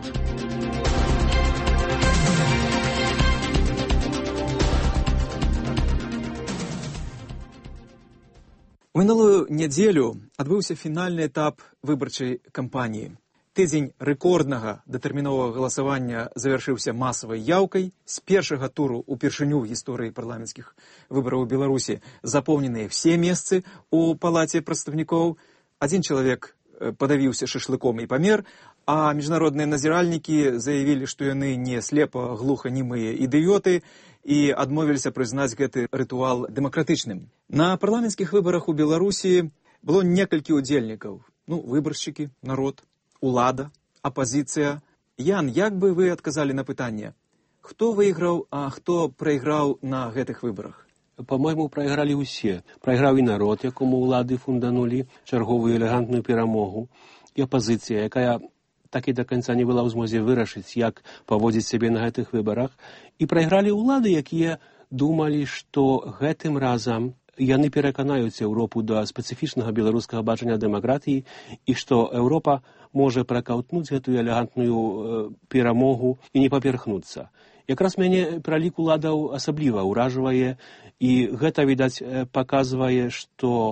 У мінулую нядзелю адбыўся фінальны этап выбарчай кампаніі. Тыдзень рэкорднага датэрміновага галасавання завяршыўся масавай яўкай. З першага туру упершыню ў гісторыі парламенцкіх выбараў у Беларусі запоўненыя все месцы ў палаце прадстаўнікоў. Адзін чалавек падавіўся шашлыком і памер, а міжнародныя назіральнікі заявілі, што яны не слепа-глуханімыя ідыёты і адмовіліся прызнаць гэты рытуал дэмакратычным. На парламенцкіх выбарах у Беларусі было некалькі удзельнікаў. Выбаршчыкі, народ, улада, апазіцыя. Ян, як бы вы адказалі на пытанне? Хто выйграў, а хто прайграў на гэтых выбарах? По-моему, прайгралі ўсе. Прайграў і народ, якому ўлады фунданулі чарговую элегантную перамогу, і апазіцыя, якая так і да канца не была ў змозе вырашыць, як паводзіць сябе на гэтых выбарах. І прайгралі ўлады, якія думалі, што гэтым разам яны пераканаюць Еўропу да спецыфічнага беларускага бачання дэмакратыі і што Еўропа можа пракаўтнуць гэтую элегантную перамогу і не паперхнуцца. Якраз мяне пралік уладаў асабліва ўражвае, і гэта, відаць, паказвае, што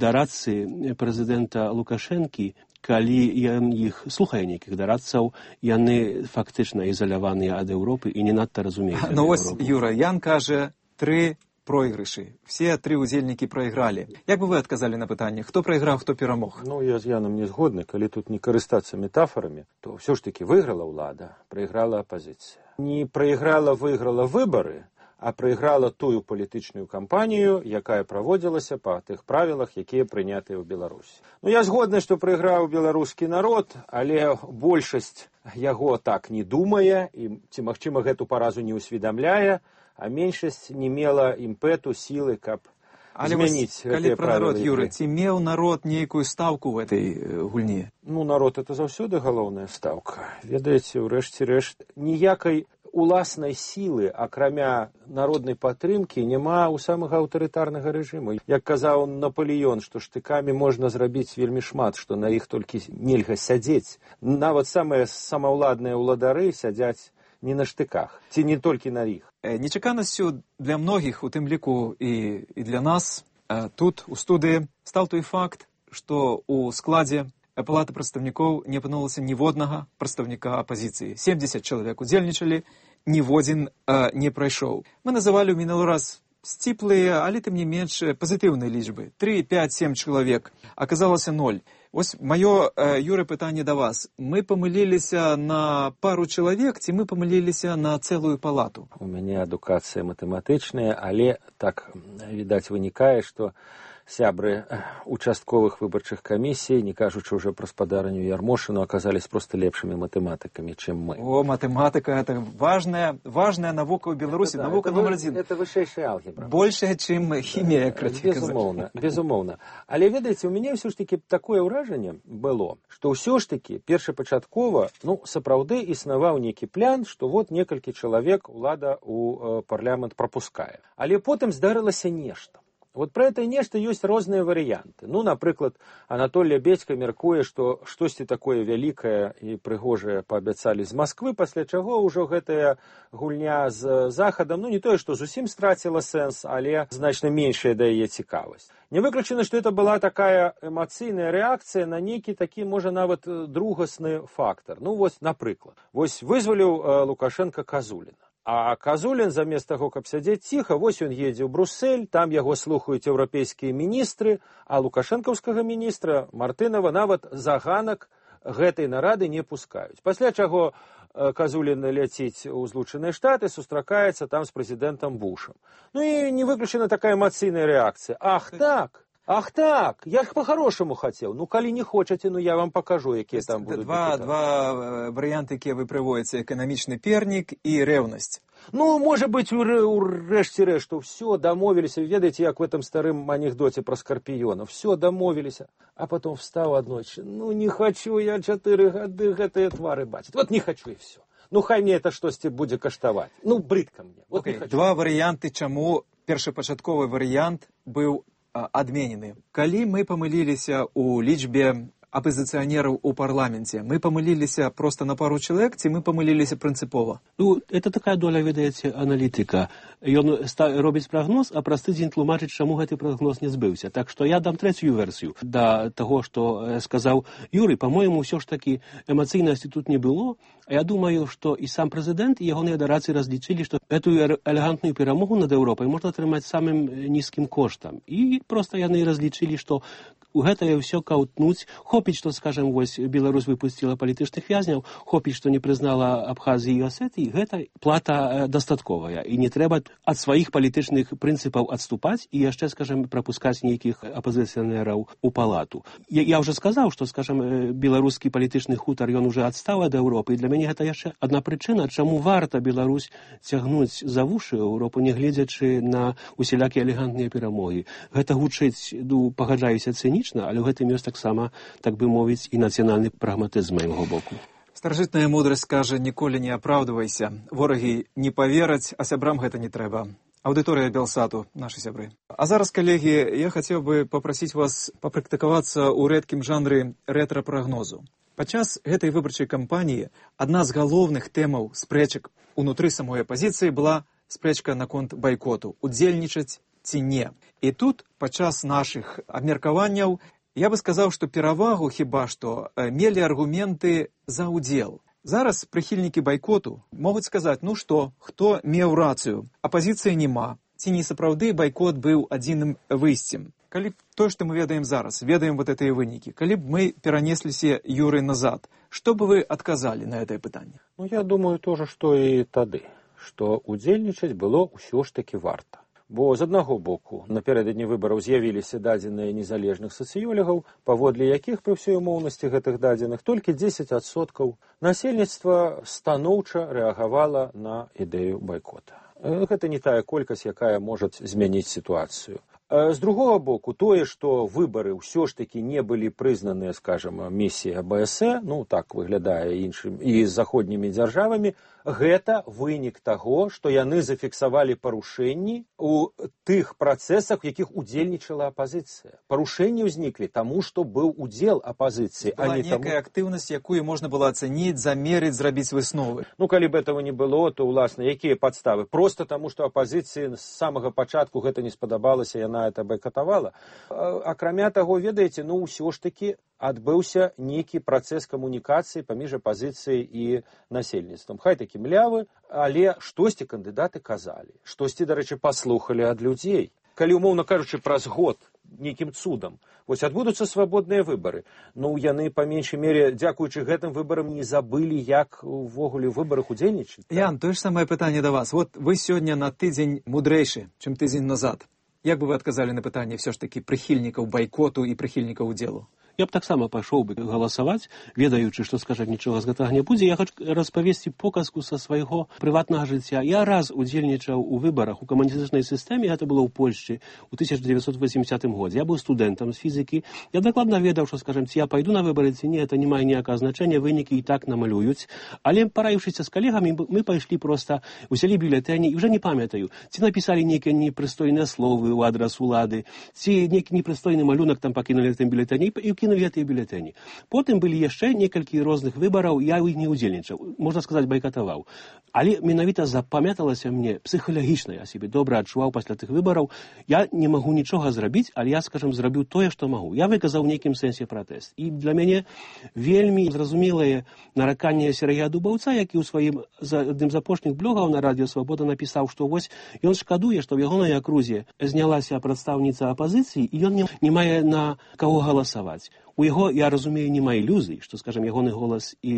дарадцы прэзідэнта Лукашэнкі, калі ён іх слухае нейкіх дарадцаў, яны фактычна ізаляваныя ад Еўропы і не надта разумеюць. Вось, Юра, Ян кажа 3 пройгрышы. Все 3 удзельнікі прайгралі. Як бы вы адказалі на пытанне, хто прайграў, хто перамог? Я з Яном не згодны. Калі тут не карыстацца метафорамі, то ўсё ж такі выйграла ўлада, прайграла апазіцыя. Не прайграла, выйграла выбары, а прайграла тую палітычную кампанію, якая праводзілася па тых правілах, якія прынятыя ў Беларусі. Я згодны, што прайграў беларускі народ, але большасць яго так не думае, і ці, магчыма, гэту паразу не ўсведамляе, а меншасць не мела імпэту, сілы, каб змяніць гэтыя правілы. Калі пра народ, Юры, ці меў народ нейкую стаўку ў гэтай гульні? Народ — это заўсёды галоўная стаўка. Ведаеце, у рэшце рэшт, ніякай уласнай сілы, акрамя народнай падтрымкі, няма ў самага аўтарытарнага рэжыму. Як казаў Напалеон, што штыкамі можна зрабіць вельмі шмат, што на іх толькі нельга сядзець. Нават самыя самаўладныя ўладары сядзяць не на штыках, ці не толькі на іх. Нечаканасцю для многіх, у тым ліку і для нас, тут, у студыі, стаў той факт, што ў складзе палаты прадстаўнікоў не апынулася ніводнага прадстаўніка апазіцыі. 70 чалавек удзельнічалі, ніводзін не прайшоў. Мы называлі ў мінулы раз сціплыя, але тым не менш пазітыўныя лічбы. 3, 5, 7 чалавек. Аказалася 0. Вось маё, Юры, пытанне да вас. Мы памыліліся на пару чалавек, ці мы памыліліся на цэлую палату? У мяне адукацыя матэматычная, але так, відаць, вынікае, што сябры участковых выбарчых камісій, не кажучы ўжо пра спадарню Ярмошыну, аказались просто лепшымі матэматыкамі, чым мы. Матэматыка — это важная навука ў Беларусі, навука номер 1. Это вышэйшая алгебра. Большая, чым хімія, Безумоўна. Але, ведаеце, у мяне ўсё ж такі такое ўражанне было, што ўсё ж такі першапачаткова, сапраўды існаваў нейкі план, што вот некалькі чалавек улада ў парламент прапускае. Але потым здарылася нешта. Вот про это нешта ёсць розныя варыянты. Напрыклад, Анатолий Бедька мяркуе, што штосьці такое вялікае і прыгожае паабяцалі з Масквы, пасля чаго ўжо гэтая гульня з Захадам, не тое, што зусім страціла сэнс, але значна меншая да яе цікавасць. Не выключана, што это была такая эмацыйная рэакцыя на нейкі такі, можа, нават другасны фактар. Напрыклад, вызваліў Лукашенко Казуліна. А Казулін, замест таго, каб сядзець ціха, ён едзе ў Бруссель, там яго слухаюць еўрапейскія міністры, а лукашэнкаўскага міністра Мартынова нават за ганак гэтай нарады не пускаюць. Пасля чаго Казулін ляціць у Злучаныя Штаты, сустракаецца там з прэзідэнтам Бушам. І не выключана такая эмацыйная рэакцыя. Ах так, я ж по-хорошаму хацеў. Калі не хочаце, я вам пакажу, якія там будуць. Два варыянты, якія вы прыводзіце: эканамічны пернік і рэўнасць. Ну, может быть, урэшце рэшту, все, домовились. Ведаете, як в этом старом анекдоте про скорпиона. Все, домовились. А потом встал одночі. Ну, не хочу я 4 гады гэтыя твары бачыць. Вот не хочу и все. Ну, хай мне это штосьці будзе каштаваць. Ну, брыдка мне. Вот не хочу. Два варыянты, чаму першапачатковы варыянт быў адменены. Калі мы памыліліся ў лічбе апозиционеров у парламенте. Мы помылились просто на пару человек, ці мы помылились принципово? Ну, это такая доля, ведаеце, аналітика. Ён робіць прогноз, а просты дзень тлумачыць, чаму гэты прогноз не збыўся. Так что я дам третью версию до того, что сказал Юрий. По-моему, все ж таки эмоційнасці тут не было. А я думаю, что и сам президент, и ягоныя дарацы разлічылі, что эту элегантную перамогу над Европой можно атрымаць самым низким коштом. И просто яны разлічылі, что у гэтае ўсё каўтнуць. Хопіць, што, скажем, вось Беларусь выпусціла палітычных вязняў, хопіць, што не прызнала Абхазіі і Асетыі, гэта плата дастатковая. І не трэба ад сваіх палітычных прынцыпаў адступаць і яшчэ, скажем, прапускаць нейкіх апозіцыянераў у палату. Я ўжо сказаў, што, скажем, беларускі палітычны хутар, ён уже адстаў ад Еўропы. І для мяне гэта яшчэ адна прычына, чаму варта Беларусь цягнуць за вушы Еўропу, не гледзячы на усялякія элегантныя перамогі. Гэта гучыць, пагаджаюся, цэнічна, але ў гэтым ёсць таксама, так бы мовіць, і нацыянальны прагматызм з майго боку. Старажытная мудрасць кажа, ніколі не апраўдвайся. Ворагі не павераць, а сябрам гэта не трэба. Аўдыторыя Белсату, нашы сябры. А зараз, калегі, я хацеў бы папрасіць вас папрактыкавацца ў рэдкім жанры рэтра-прагнозу. Падчас гэтай выбарчай кампаніі адна з галоўных тэмаў спрэчак унутры самой апазіцыі была спрэчка наконт байкоту, удзельнічаць ці не. І тут, падчас нашых абмеркаванняў, я бы сказаў, што перавагу хіба што мелі аргументы за ўдзел. Зараз прыхільнікі байкоту могуць сказаць, ну што, хто меў рацыю, апазіцыі няма, ці не сапраўды байкот быў адзіным выйсцем. Калі б тое, што мы ведаем зараз, ведаем вот гэтыя вынікі, калі б мы перанесліся, Юрый, назад, што бы вы адказалі на гэтае пытанне? Ну, я думаю, то же, што і тады, што удзельнічаць было ўсё ж такі варта. Бо з аднаго боку напярэдадні выбараў з'явіліся дадзеныя незалежных сацыёлагаў, паводле якіх пры ўсёй умоўнасці гэтых дадзеных толькі 10% насельніцтва станоўча рэагавала на ідэю байкота. Гэта не тая колькасць, якая можа змяніць сітуацыю. З другого боку, тое, што выбары ўсё ж такі не былі прызнаныя, скажем, місіяй АБСЕ, ну так выглядае іншым і з заходнімі дзяржавамі, гэта вынік таго, што яны зафіксавалі парушэнні ў тых працэсах, у якіх удзельнічала апазіцыя. Парушэнні ўзніклі таму, што быў удзел апазіцыі, а не таму... некая актыўнасць, якую можна было ацаніць, замерыць, зрабіць высновы. Ну, калі б этого не было, то, уласна, якія падставы? Проста таму, што апазіцыі з самага пачатку гэта не спадабалася, яна это байкатавала. Акрамя таго, ведаеце, ну, ўсё ж такі адбыўся нейкі працэс камунікацыі паміж апазіцыяй і насельніцтвам. Хай такі млявы, але штосьці кандыдаты казалі, штосьці, дарэчы, паслухалі ад людзей. Калі, умоўна кажучы, праз год нейкім цудам вось адбудуцца свабодныя выбары, ну, яны, па меншай мере, дзякуючы гэтым выбарам не забылі, як увогуле ў выбарах удзельнічаць. Ян, тое ж самае пытанне да вас. Вот вы сёння на тыдзень мудрэйшы, чым тыдзень назад. Як бы вы адказалі на пытанне ўсё ж такі прыхільнікаў байкоту і прыхільнікаў удзелу? Я б таксама пайшоў бы галасаваць, ведаючы, што, скажам, нічога з гэтага не будзе. Я хочу распавесці показку са свайго прыватнага жыцця. Я раз удзельнічаў у выбарах у камуністычнай сістэме, гэта было ў Польшчы ў 1980 годзе. Я быў студэнтам з фізікі. Я дакладна ведаў, што, скажам, ці я пайду на выбары, ці не, это не мае ніякага значэння, вынікі і так намалююць. Але параіўшыся з калегамі, мы пайшлі проста, узялі бюлетэні, і ўжо не памятаю, ці напісалі нейкія непрыстойныя словы ў адрас улады, ці нейкі непрыстойны малюнак там пакінулі тым бюлетэні, і кінулі гэтыя бюлетэні. Потым былі яшчэ некалькі розных выбараў, я ў іх не ўдзельнічаў, можна сказаць, байкатаваў. Але менавіта запамяталася мне псіхалагічна, я сябе добра адчуваў пасля тых выбараў. Я не магу нічога зрабіць, але я, скажам, зрабіў тое, што магу. Я выказаў у нейкім сэнсе пратэст. І для мяне вельмі зразумелае нараканне Сергея Дубаўца, які ў сваім адным з апошніх блогаў на Радіо Свабода напісаў, што вось ён шкадуе, што ў ягонай акрузе знялася прадстаўніца апазіцыі, і ён не мае на каго галасаваць. У яго, я разумею, няма ілюзій, што, скажам, ягоны голас і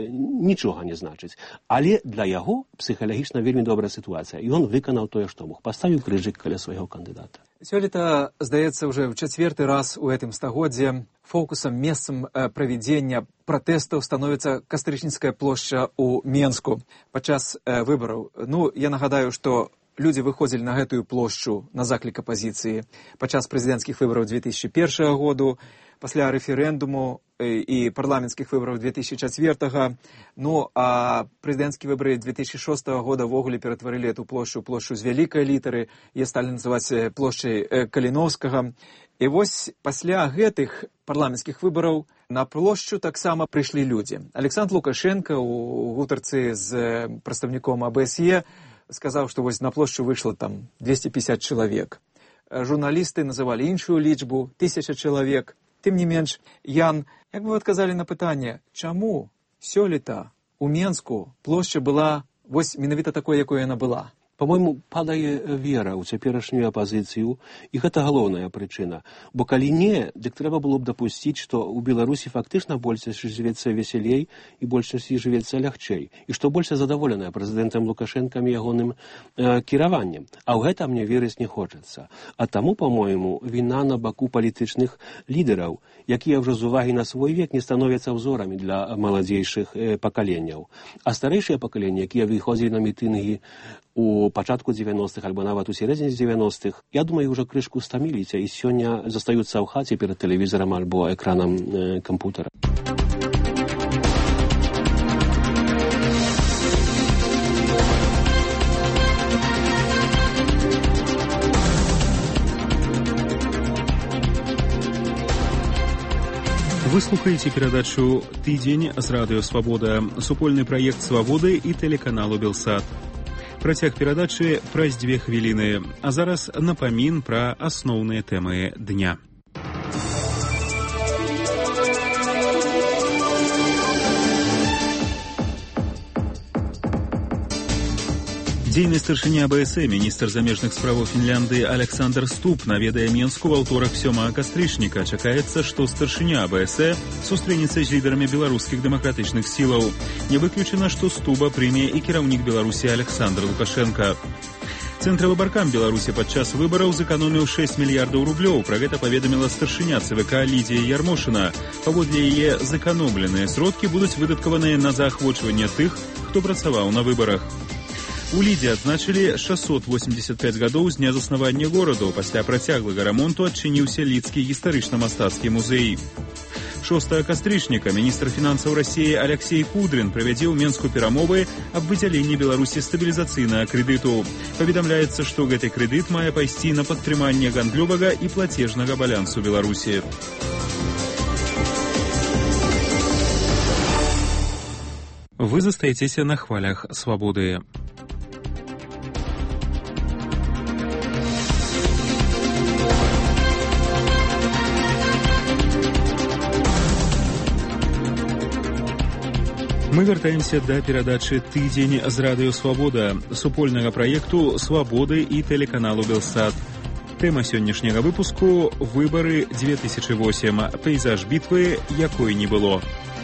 нічога не значыць. Але для яго псіхалагічна вельмі добрая сітуацыя. І ён выканаў тое, што мог. Паставіў крыжык каля свайго кандыдата. Сёлета, здаецца, уже ў 4-й раз у гэтым стагоддзе фокусам, месцам правядзення пратэстаў становіцца Кастрычніцкая плошча ў Менску падчас выбараў. Ну, я нагадаю, што людзі выходзілі на гэтую плошчу на заклік апазіцыі падчас прэзідэнцкіх выбараў 2001 году, пасля рэферэндуму і парламенцкіх выбараў 2004. Ну, а прэзідэнцкія выбары 2006 года ввогуле ператварылі эту плошчу ў плошчу з вялікай літары, яе сталі называць плошчай Каліноўскага. І вось пасля гэтых парламенцкіх выбараў на плошчу таксама прыйшлі людзі. Александр Лукашенко у гутарцы з прадстаўніком АБСЕ сказаў, што вось на плошчу выйшла там 250 чалавек. Журналісты называлі іншую лічбу, 1000 чалавек. Тым не менш, Ян, як бы вы адказалі на пытанне, чаму сёлета у Менску плошча была вось менавіта такой, якой яна была? По-мойму, падае вера ў цяперашнюю апазіцыю, і гэта галоўная прычына. Бо калі не, дык трэба было б дапусціць, што ў Беларусі фактычна большасць жывецца весялей і большасць жывецца лягчэй, і што больш задаволеная прэзідэнтам Лукашэнкам і ягоным кіраваннем. А ў гэта мне верыць не хочацца. А таму, па-мойму, віна на баку палітычных лідараў, якія ўжо з увагі на свой век не становяцца ўзорамі для маладзейшых пакаленняў. А старэйшыя пакаленні, якія выходзілі на мітынгі у пачатку 90-х альбо нават у сярэдзіне 90-х, я думаю, ўжо крышку стаміліся і сёння застаюцца ў хаце перад тэлевізарам альбо экранам кампутара. Вы слухаете передачу «Тыдзень» з радыё «Свабода», супольны праект «Свабоды» і тэлеканалу «Белсат». Працяг перадачы праз 2 хвіліны, а зараз напамін пра асноўныя тэмы дня. Дзейны старшыня АБСЕ, міністр замежных справаў Фінляндыі Александр Ступ наведае Менску ва ўторак 7 кастрычніка. Чакаецца, што старшыня АБСЕ сустрэнецца з лідарамі беларускіх дэмакратычных сілаў. Не выключана, што Стуба прыме і кіраўнік Беларусі Александр Лукашенко. Цэнтравыбаркам Беларусі падчас выбараў зэканоміў 6 мільярдаў рублёў. Пра гэта паведаміла старшыня ЦВК Лідія Ярмошына. Паводле яе зэканомленыя сродкі будуць выдаткаваныя на заахвочванне тых, хто працаваў на выбарах. У Лідзе адзначылі 685 гадоў з дня заснавання гораду. Пасля працяглага рамонту адчыніўся Лідскі гістарычна-мастацкі музей. 6 кастрычніка міністр фінансаў Расіі Алексей Кудрин правядзе ў Менску перамовы аб выдзяленні Беларусі стабілізацыйнага крэдыту. Паведамляецца, што гэты крэдыт мае пайсці на падтрыманне гандлёвага і плацежнага балансу Беларусі. Вы застаецеся на хвалях «Свабоды». Мы вяртаемся да перадачы «Тыдзень» з радыё «Свабода», супольнага праекту «Свабоды» і тэлеканалу «Белсат». Тэма сённяшняга выпуску – выбары 2008, пейзаж бітвы, якой не было.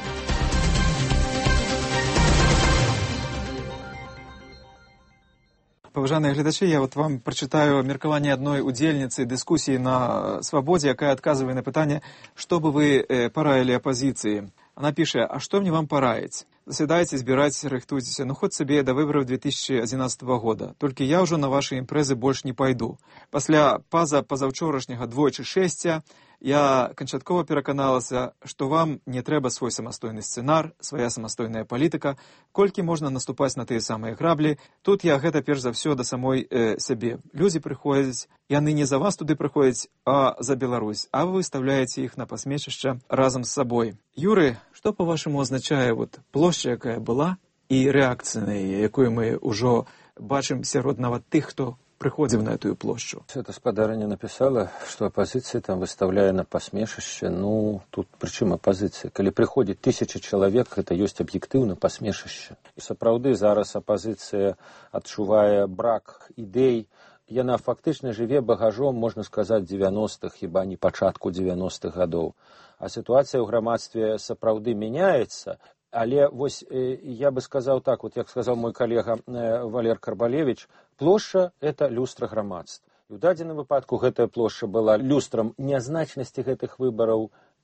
Паважаныя гледачы, я вам прачытаю меркаванне адной удзельніцы дыскусіі на «Свабодзе», якая адказвае на пытанне, што бы вы параілі апазіцыі. Она піша, а што мне вам параіць? Заседайте, збірайцеся, рыхтуйцеся, ну хоць сабе да выбараў 2011 года. Толькі я ўжо на вашы імпрэзы больш не пайду. Пасля пазаўчорашняга двойчы шэсця я канчаткова пераканалася, што вам не трэба свой самастойны сцэнар, свая самастойная палітыка, колькі можна наступаць на тыя самыя граблі. Тут я гэта перш за ўсё да самой сябе. Людзі прыходзяць, яны не за вас туды прыходзяць, а за Беларусь, а вы выставляеце іх на пасмешышча разам з сабой. Юры, што па-вашаму азначае плошча, якая была, і рэакцыя на яе, якую мы ўжо бачым сярод нават тых, хто прыходзіў на эту плошчу? Эта спадарыня напісала, што апазіцыя там выставляе на пасмешышча. Ну, тут прычым апазіцыя. Калі прыходзіць 1000 чалавек, гэта ёсць аб'ектыўна пасмешышча. І сапраўды зараз апазіцыя адчувае брак ідэй. Яна фактычна жыве багажом, можна сказаць, 90-х, хіба не пачатку 90-х гадоў. А сітуацыя ў грамадстве сапраўды мяняецца. Але вось я бы сказаў так, як сказаў мой калега Валер Карбалевіч, плошча – это люстра грамадства. І ў дадзеным выпадку гэтая плошча была люстрам нязначнасці гэтых выбараў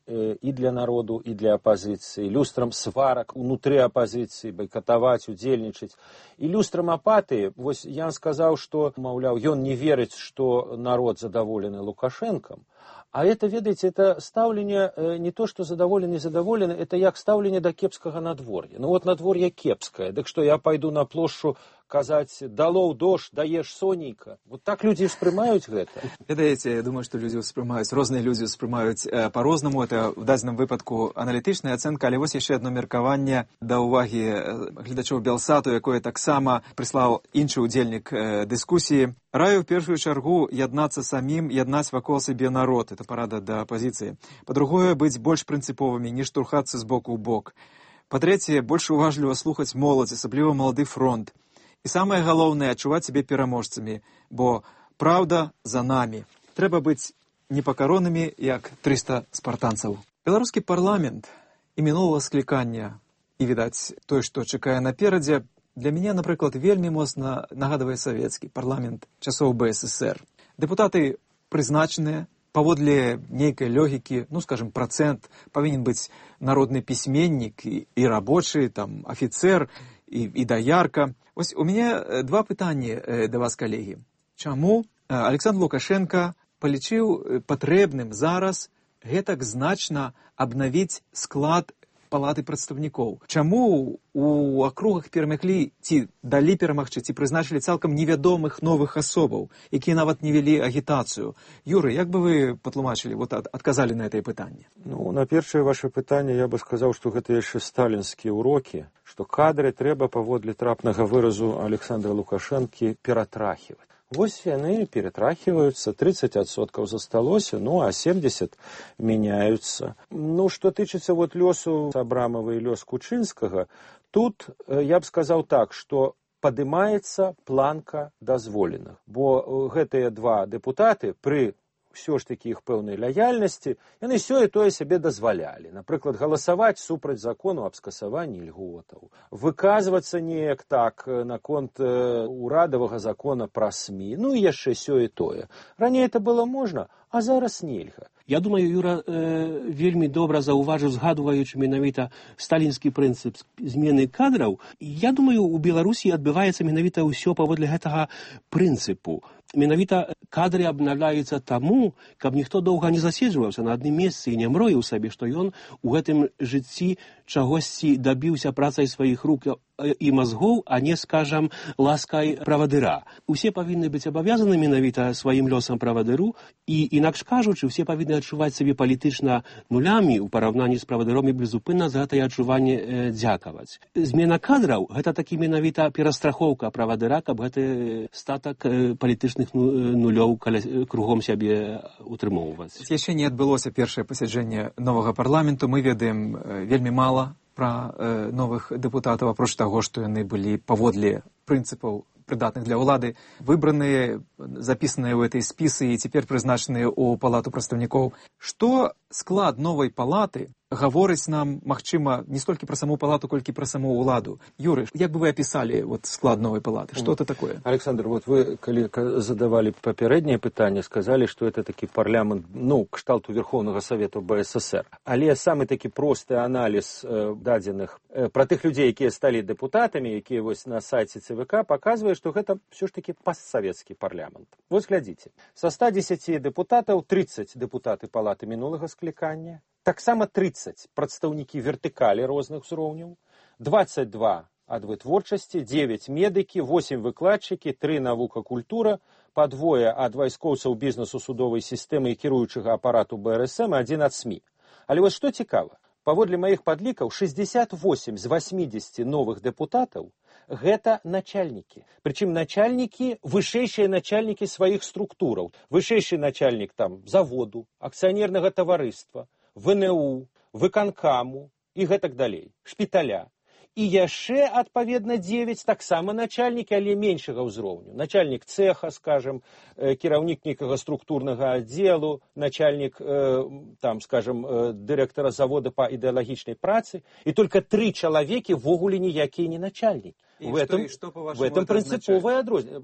и для народу, и для оппозиции, люстрам сварок внутри оппозиции, бойкотовать, удзельничать. И люстрам апатии, вот я сказал, что, маўляў, ён не верит, что народ задоволены Лукашенком. А это, ведаеце, это стаўленне не то, что задоволены, это як стаўленне до кепскага надвор'я. Ну вот надвор'е кепское, так что я пойду на плошчу казаць «далоў дождь, даеш сонейка». Вот так люди ўспрымаюць гэта. Ведаеце, я думаю, что люди ўспрымаюць, розныя люди ўспрымаюць по-рознаму. Это в дадзеным выпадку аналітычная ацэнка, але вось яшчэ одно меркаванне да ўвагі гледачоў Белсату, якое таксама прыслаў іншы удзельнік дыскусіі. Раю в першую чаргу яднацца самім, яднаць вакол сябе народ. Это парада да апозіцыі. Па-другое, быць больш прынцыповымі, не штурхацца з боку ў бок. Па-трэцяе, больш уважліва слухаць моладзь, асабліва малады фронт. І самае галоўнае, адчуваць сябе пераможцамі, бо праўда за намі. Трэба быць непакаронымі, як 300 спартанцаў. Беларускі парламент і мінулага склікання, і, відаць, той, што чакае наперадзе, для мяне, напрыклад, вельмі моцна нагадвае савецкі парламент часоў БССР. Дэпутаты прызначаныя, паводле нейкай логікі, ну, скажем, процент, павінен быць народны пісьменнік і рабочы, там, афіцэр і даярка. Ось у мяне два пытанні да вас, калегі. Чаму Александр Лукашенко палічыў патрэбным зараз гэтак значна абнавіць склад палаты прадстаўнікоў? Чаму у акругах перамаглі ці далі перамагчы, ці прызначылі цалкам невядомых новых асобаў, якія нават не вялі агітацыю? Юрый, як бы вы патлумачылі, вот адказалі на гэтае пытанне? Ну, на першае ваше пытанне я бы сказаў, што гэта яшчэ сталінскія ўрокі, што кадры трэба паводле трапнага выразу Александра Лукашэнкі ператрахіваць. Вось яны перетрахиваются, 30% засталося, ну а 70% меняются. Ну, что тычыцца вот лёсу Абрамова и лёс Кучинского, тут я бы сказал так, что падымаецца планка дазволеных. Бо гэтыя два депутаты при все ж таки іх пэўнай лаяльнасці, яны сёе-тое сябе дазвалялі. Напрыклад, галасаваць супраць закону аб скасаванні льготаў, выказвацца неяк так наконт урадавага закона пра СМІ, ну і яшчэ сёе-тое. Раней это было можна, а зараз нельга. Я думаю, Юра вельмі добра заўважыў, згадваючы менавіта сталінскі прынцып змены кадраў. Я думаю, у Беларусі адбываецца менавіта ўсё паводле гэтага прынцыпу. Менавіта кадры абнаўляюцца таму, каб ніхто доўга не заседжваўся на адным месцы і не мроіў сабе, што ён у гэтым жыцці чагосьці дабіўся працай сваіх рук і мазгоў, а не, скажам, ласкай правадыра. Усе павінны быць абавязаны менавіта сваім лёсам правадыру, і, інакш кажучы, усе павінны адчуваць сабе палітычна нулямі ў параўнанні з правадыром і безупынна за гэтае адчуванне дзякаваць. Змена кадраў – гэта такі менавіта перастрахоўка правадыра, каб гэты статак палітычных нулёў кругом сябе утрымоўваць. Яшчэ не адбылося першае пасяджэнне новага парламенту. Мы ведаем вельмі мала пра новых дэпутатаў, апроч таго, што яны былі паводле прынцыпаў прыдатных для ўлады, выбраныя, запісаныя ў этой спісы і цяпер прызначаныя ў палату прадстаўнікоў. Што склад новай палаты гаворыць нам, магчыма, не столькі пра саму палату, колькі пра саму ўладу? Юрый, як бы вы апісалі вот склад новай палаты? Што это такое? Александр, вот вы, калі задавали папярэднее пытанне, сказали, что это такі парламент, ну, кшталту Верховнага Савету БССР. Але самы такі просты аналіз дадзеных пра тых людзей, якія сталі дэпутатамі, якія вось на сайце ЦВК, паказвае, што гэта все ж такі постсавецкі парламент. Вот глядзіце, са 110 дэпутатаў 30 дэпутаты палаты мінулага склікання, таксама 30 прадстаўнікі вертыкалі розных узроўняў, 22 ад вытворчасці, 9 медыкі, 8 выкладчыкі, 3 навука культура, па двое ад вайскоўцаў бізнесу судовай сістэмы і кіруючага апарату БРСМ і 1 ад СМІ. Але вось што цікава, паводле маіх падлікаў, 68 з 80 новых дэпутатаў гэта начальнікі. Прычым начальнікі, вышэйшыя начальнікі сваіх структураў. Вышэйшы начальнік там заводу, акцыянернага таварыства, ВНУ, выканкаму і гэтак далей, шпіталя. І яшчэ, адпаведна, 9 таксама начальнікі, але меншага ўзроўню. Начальнік цеха, скажем, кіраўнік нейкага структурнага аддзелу, начальнік, там, скажем, дырэктара завода па ідэалагічнай працы, і только 3 чалавекі ввогуле ніякія не начальнікі. В этом принциповое адрозненне.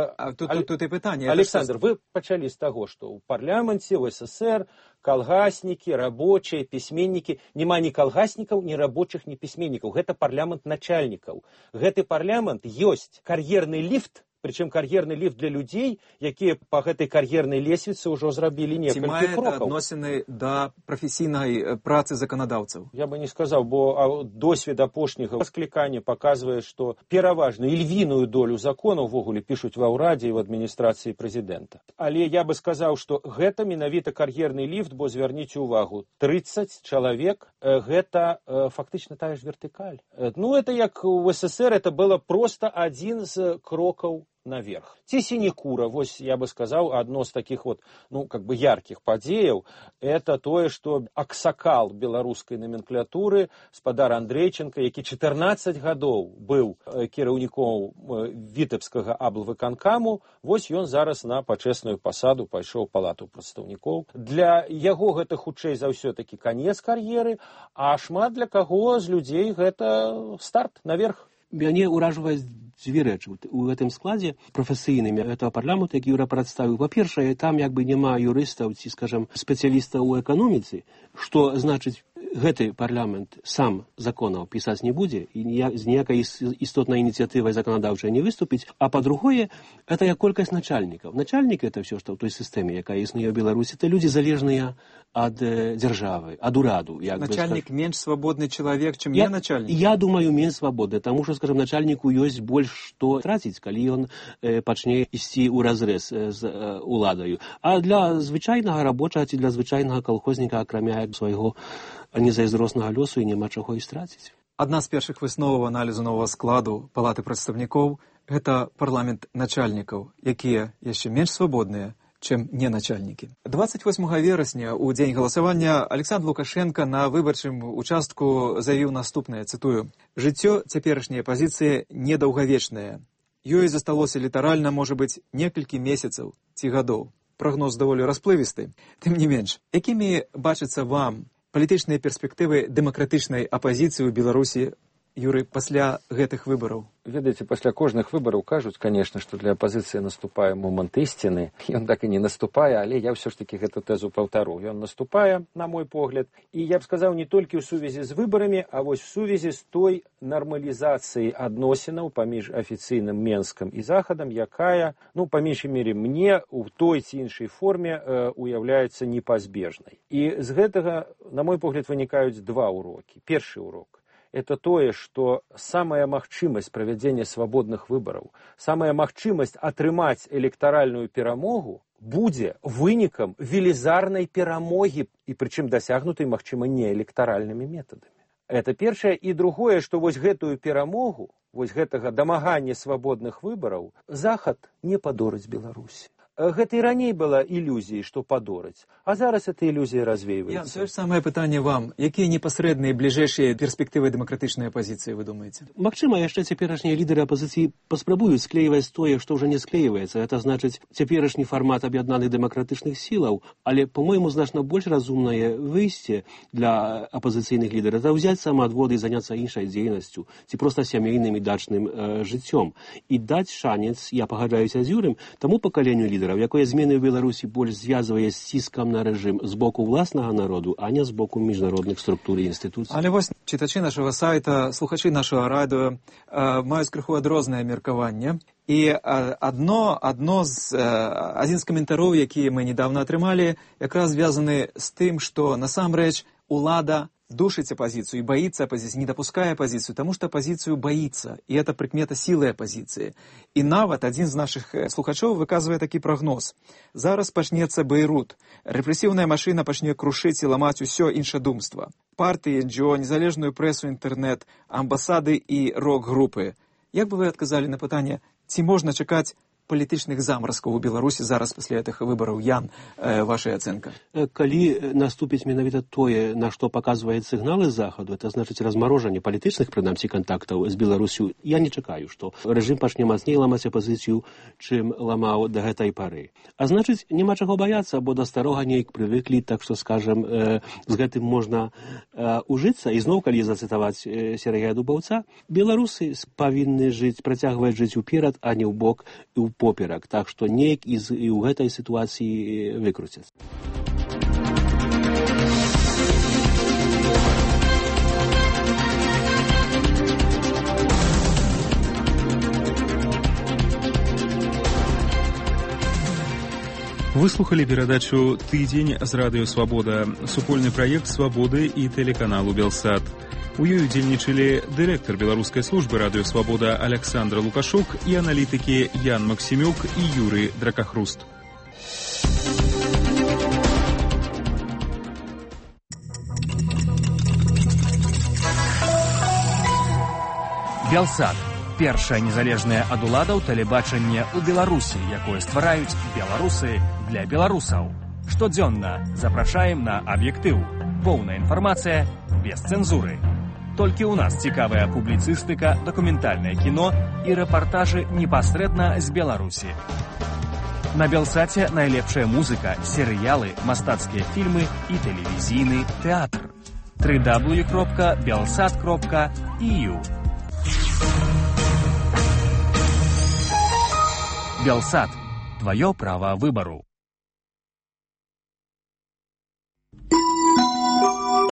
Тут и питание. Александр, вы начали с того, что в парламенте, в СССР колгасники, рабочие, письменники, нема ни колгасников, ни рабочих, ни письменников. Это парламент начальников. Гэты парламент есть карьерный лифт, причем карьерный лифт для людей, якія по гэтай карьерной лесвице уже зрабілі некалькі крокаў. Ці мае адносіны да прафесійнай працы заканадаўцаў? Я бы не сказал, бо досвед апошняга склікання показывает, что пераважную і львіную долю законаў увогуле пишуць ва ўрадзе і в адміністрацыі прэзідэнта. Але я бы сказал, что гэта менавіта карьерный лифт, бо звярніце увагу, 30 чалавек, гэта фактычна тая ж вертыкаль. Ну, это як у СССР, это было просто один з крокаў наверх. Ці сінекура, вось я бы сказал, одно з таких вот, ну, как бы ярких падзеяў, это тое, что аксакал беларускай номенклатуры, спадар Андрейченко, які 14 гадоў быў кіраўніком вітэбскага аблвыканкаму, вось ён зараз на пачэсную пасаду пайшоў у палату прадстаўнікоў. Для яго гэта хутчэй за ўсё такі канец кар'еры, а шмат для каго з людзей гэта старт наверх. Мяне ўражвае дзве рэчы у гэтым складзе прафесійнымі гэтага парламенту, які Юра прадставіў. Па-першае, там як бы няма юрыстаў ці, скажам, спецыялістаў у эканоміцы, што значыць гэты парламент сам законаў пісаць не будзе і з ніякай істотнай ініцыятывай заканадаўчай не выступіць. А па-другое, это як колькасць начальнікаў. Начальнік это все, што ў той сістэме, якая існуе ў Беларусі, это людзі залежныя ад дзяржавы, ад ураду. Начальнік менш свабодны чалавек, чым я начальнік? Я думаю, менш свабодны, таму што, скажам, начальніку ёсць больш што траціць, калі ён пачне ісці ў разрэз з уладаю. А для звычайнага рабочага ці для звычайнага калхозніка, акрамя свайго незайздроснага лёсу, і няма чаго і страціць. Адна з першых высноваў аналізу новага складу палаты прадстаўнікоў – гэта парламент начальнікаў, якія яшчэ менш свабодныя, чым не начальнікі. 28 верасня, у дзень галасавання, Александр Лукашенко на выбарчым участку заявіў наступнае, цытую: «Жыццё цяперашняй апазіцыі недаўгавечнае. Ёй засталося літаральна, можа быць, некалькі месяцаў ці гадоў». Прагноз даволі расплывісты. Тым не менш, якімі бачацца вам палітычныя перспектывы дэмакратычнай апазіцыі ў Беларусі, Юрый, пасля гэтых выбараў? Ведаеце, пасля кожных выбараў кажуць, конечно, што для апазіцыі наступае момант ісціны. Ён так і не наступае, але я ўсё ж такі гэту тэзу паўтару. Ён наступае, на мой погляд, і я б сказаў, не толькі ў сувязі з выбарамі, а вось в сувязі з той нармалізацыяй адносінаў паміж афіцыйным Менскам і Захадам, якая, ну, па меншай мере, мне ў той ці іншай форме уяўляецца непазбежнай. І з гэтага, на мой погляд, вынікаюць два урокі. Першы урок – это тое, што самая магчымасць правядзення свабодных выбараў, самая магчымасць атрымаць электаральную перамогу будзе вынікам велізарнай перамогі, і прычым дасягнутай, магчыма, не электаральнымі метадамі. Это першае. І другое, што вось гэтую перамогу, вось гэтага дамагання свабодных выбараў Захад не падорыць Беларусі. Гэта і раней была ілюзіяй, што падораць, а зараз эта ілюзія развейваецца. Тое ж самае пытанне вам. Якія непасрэдныя бліжэйшыя перспектывы дэмакратычнай апазіцыі, вы думаеце? Магчыма, яшчэ цяперашнія лідары апазіцыі паспрабуюць склеіваць тое, што ўжо не склеіваецца. Это значыць цяперашні фармат аб'яднаных дэмакратычных сілаў, але, па-мойму, значна больш разумнае выйсце для апазіцыйных лідараў это ўзяць самаадводы і заняцца іншай дзейнасцю, ці проста сямейным і дачным жыццём. І даць шанец, я пагаджаюся з Юрым, таму пакаленню лідараў, якое змены ў Беларусі больш звязвае з ціскам на рэжым з боку ўласнага народу, а не з боку міжнародных структур і інстытуцый. Але вось чытачы нашага сайта, слухачы нашага радыё маюць крыху адрознае меркаванне. І адзін з каментароў, які мы недавно атрымалі, якраз звязаны з тым, што насамрэч улада душить оппозицию и боится оппозиции, не допуская оппозицию, потому что оппозицию боится. И это прикмета силы оппозиции. И нават один из наших слухачоў выказывае такі прогноз. Зараз пачнецца Бейрут. Рэпрэсіўная машина пачне крушыць і ламаць усё іншадумства. Партыі, НГО, незалежную прэсу, інтэрнэт, амбасады і рок-групы. Як бы вы адказалі на пытанне, ці можна чакаць палітычных замразкаў у Беларусі зараз пасля гэтых выбараў? Ян, ваша ацэнка? Калі наступіць менавіта тое, на што паказваюць сігналы з захаду, это значыць размарожанне палітычных, прынамсі, кантактаў з Беларусю, я не чакаю, што рэжым пачне мацней ламаць апазіцыю, чым ламаў да гэтай пары. А значыць, няма чаго баяцца, бо да старога неяк прывыклі, так што, скажам, з гэтым можна ужыцца. І зноў, калі зацытаваць Сергея Дубаўца, беларусы павінны працягваць жыць уперад, а не ў бок і ў поперак. Так што неяк і ў гэтай сітуацыі выкруцяцца. Выслухали перадачу «Тыдзень» з радыё «Свабода», супольны праект «Свабоды» і тэлеканалу «Белсат». У ёй удзельнічалі дырэктар беларускай службы радыё «Свабода» Александр Лукашук і аналітыкі Ян Максімюк і Юрый Дракахруст. Белсат. Першае незалежнае ад уладаў тэлебачанне ў Беларусі, якое ствараюць беларусы для беларусаў. Штодзённа запрашаем на аб'ектыў. Поўная інфармацыя без цэнзуры. Толькі ў нас цікавая публіцыстыка, дакументальнае кіно і рэпартажы непасрэдна з Беларусі. На Белсаце найлепшая музыка, серыялы, мастацкія фільмы і тэлевізійны тэатр. www.belsat.eu Белсат. Твое право выбору.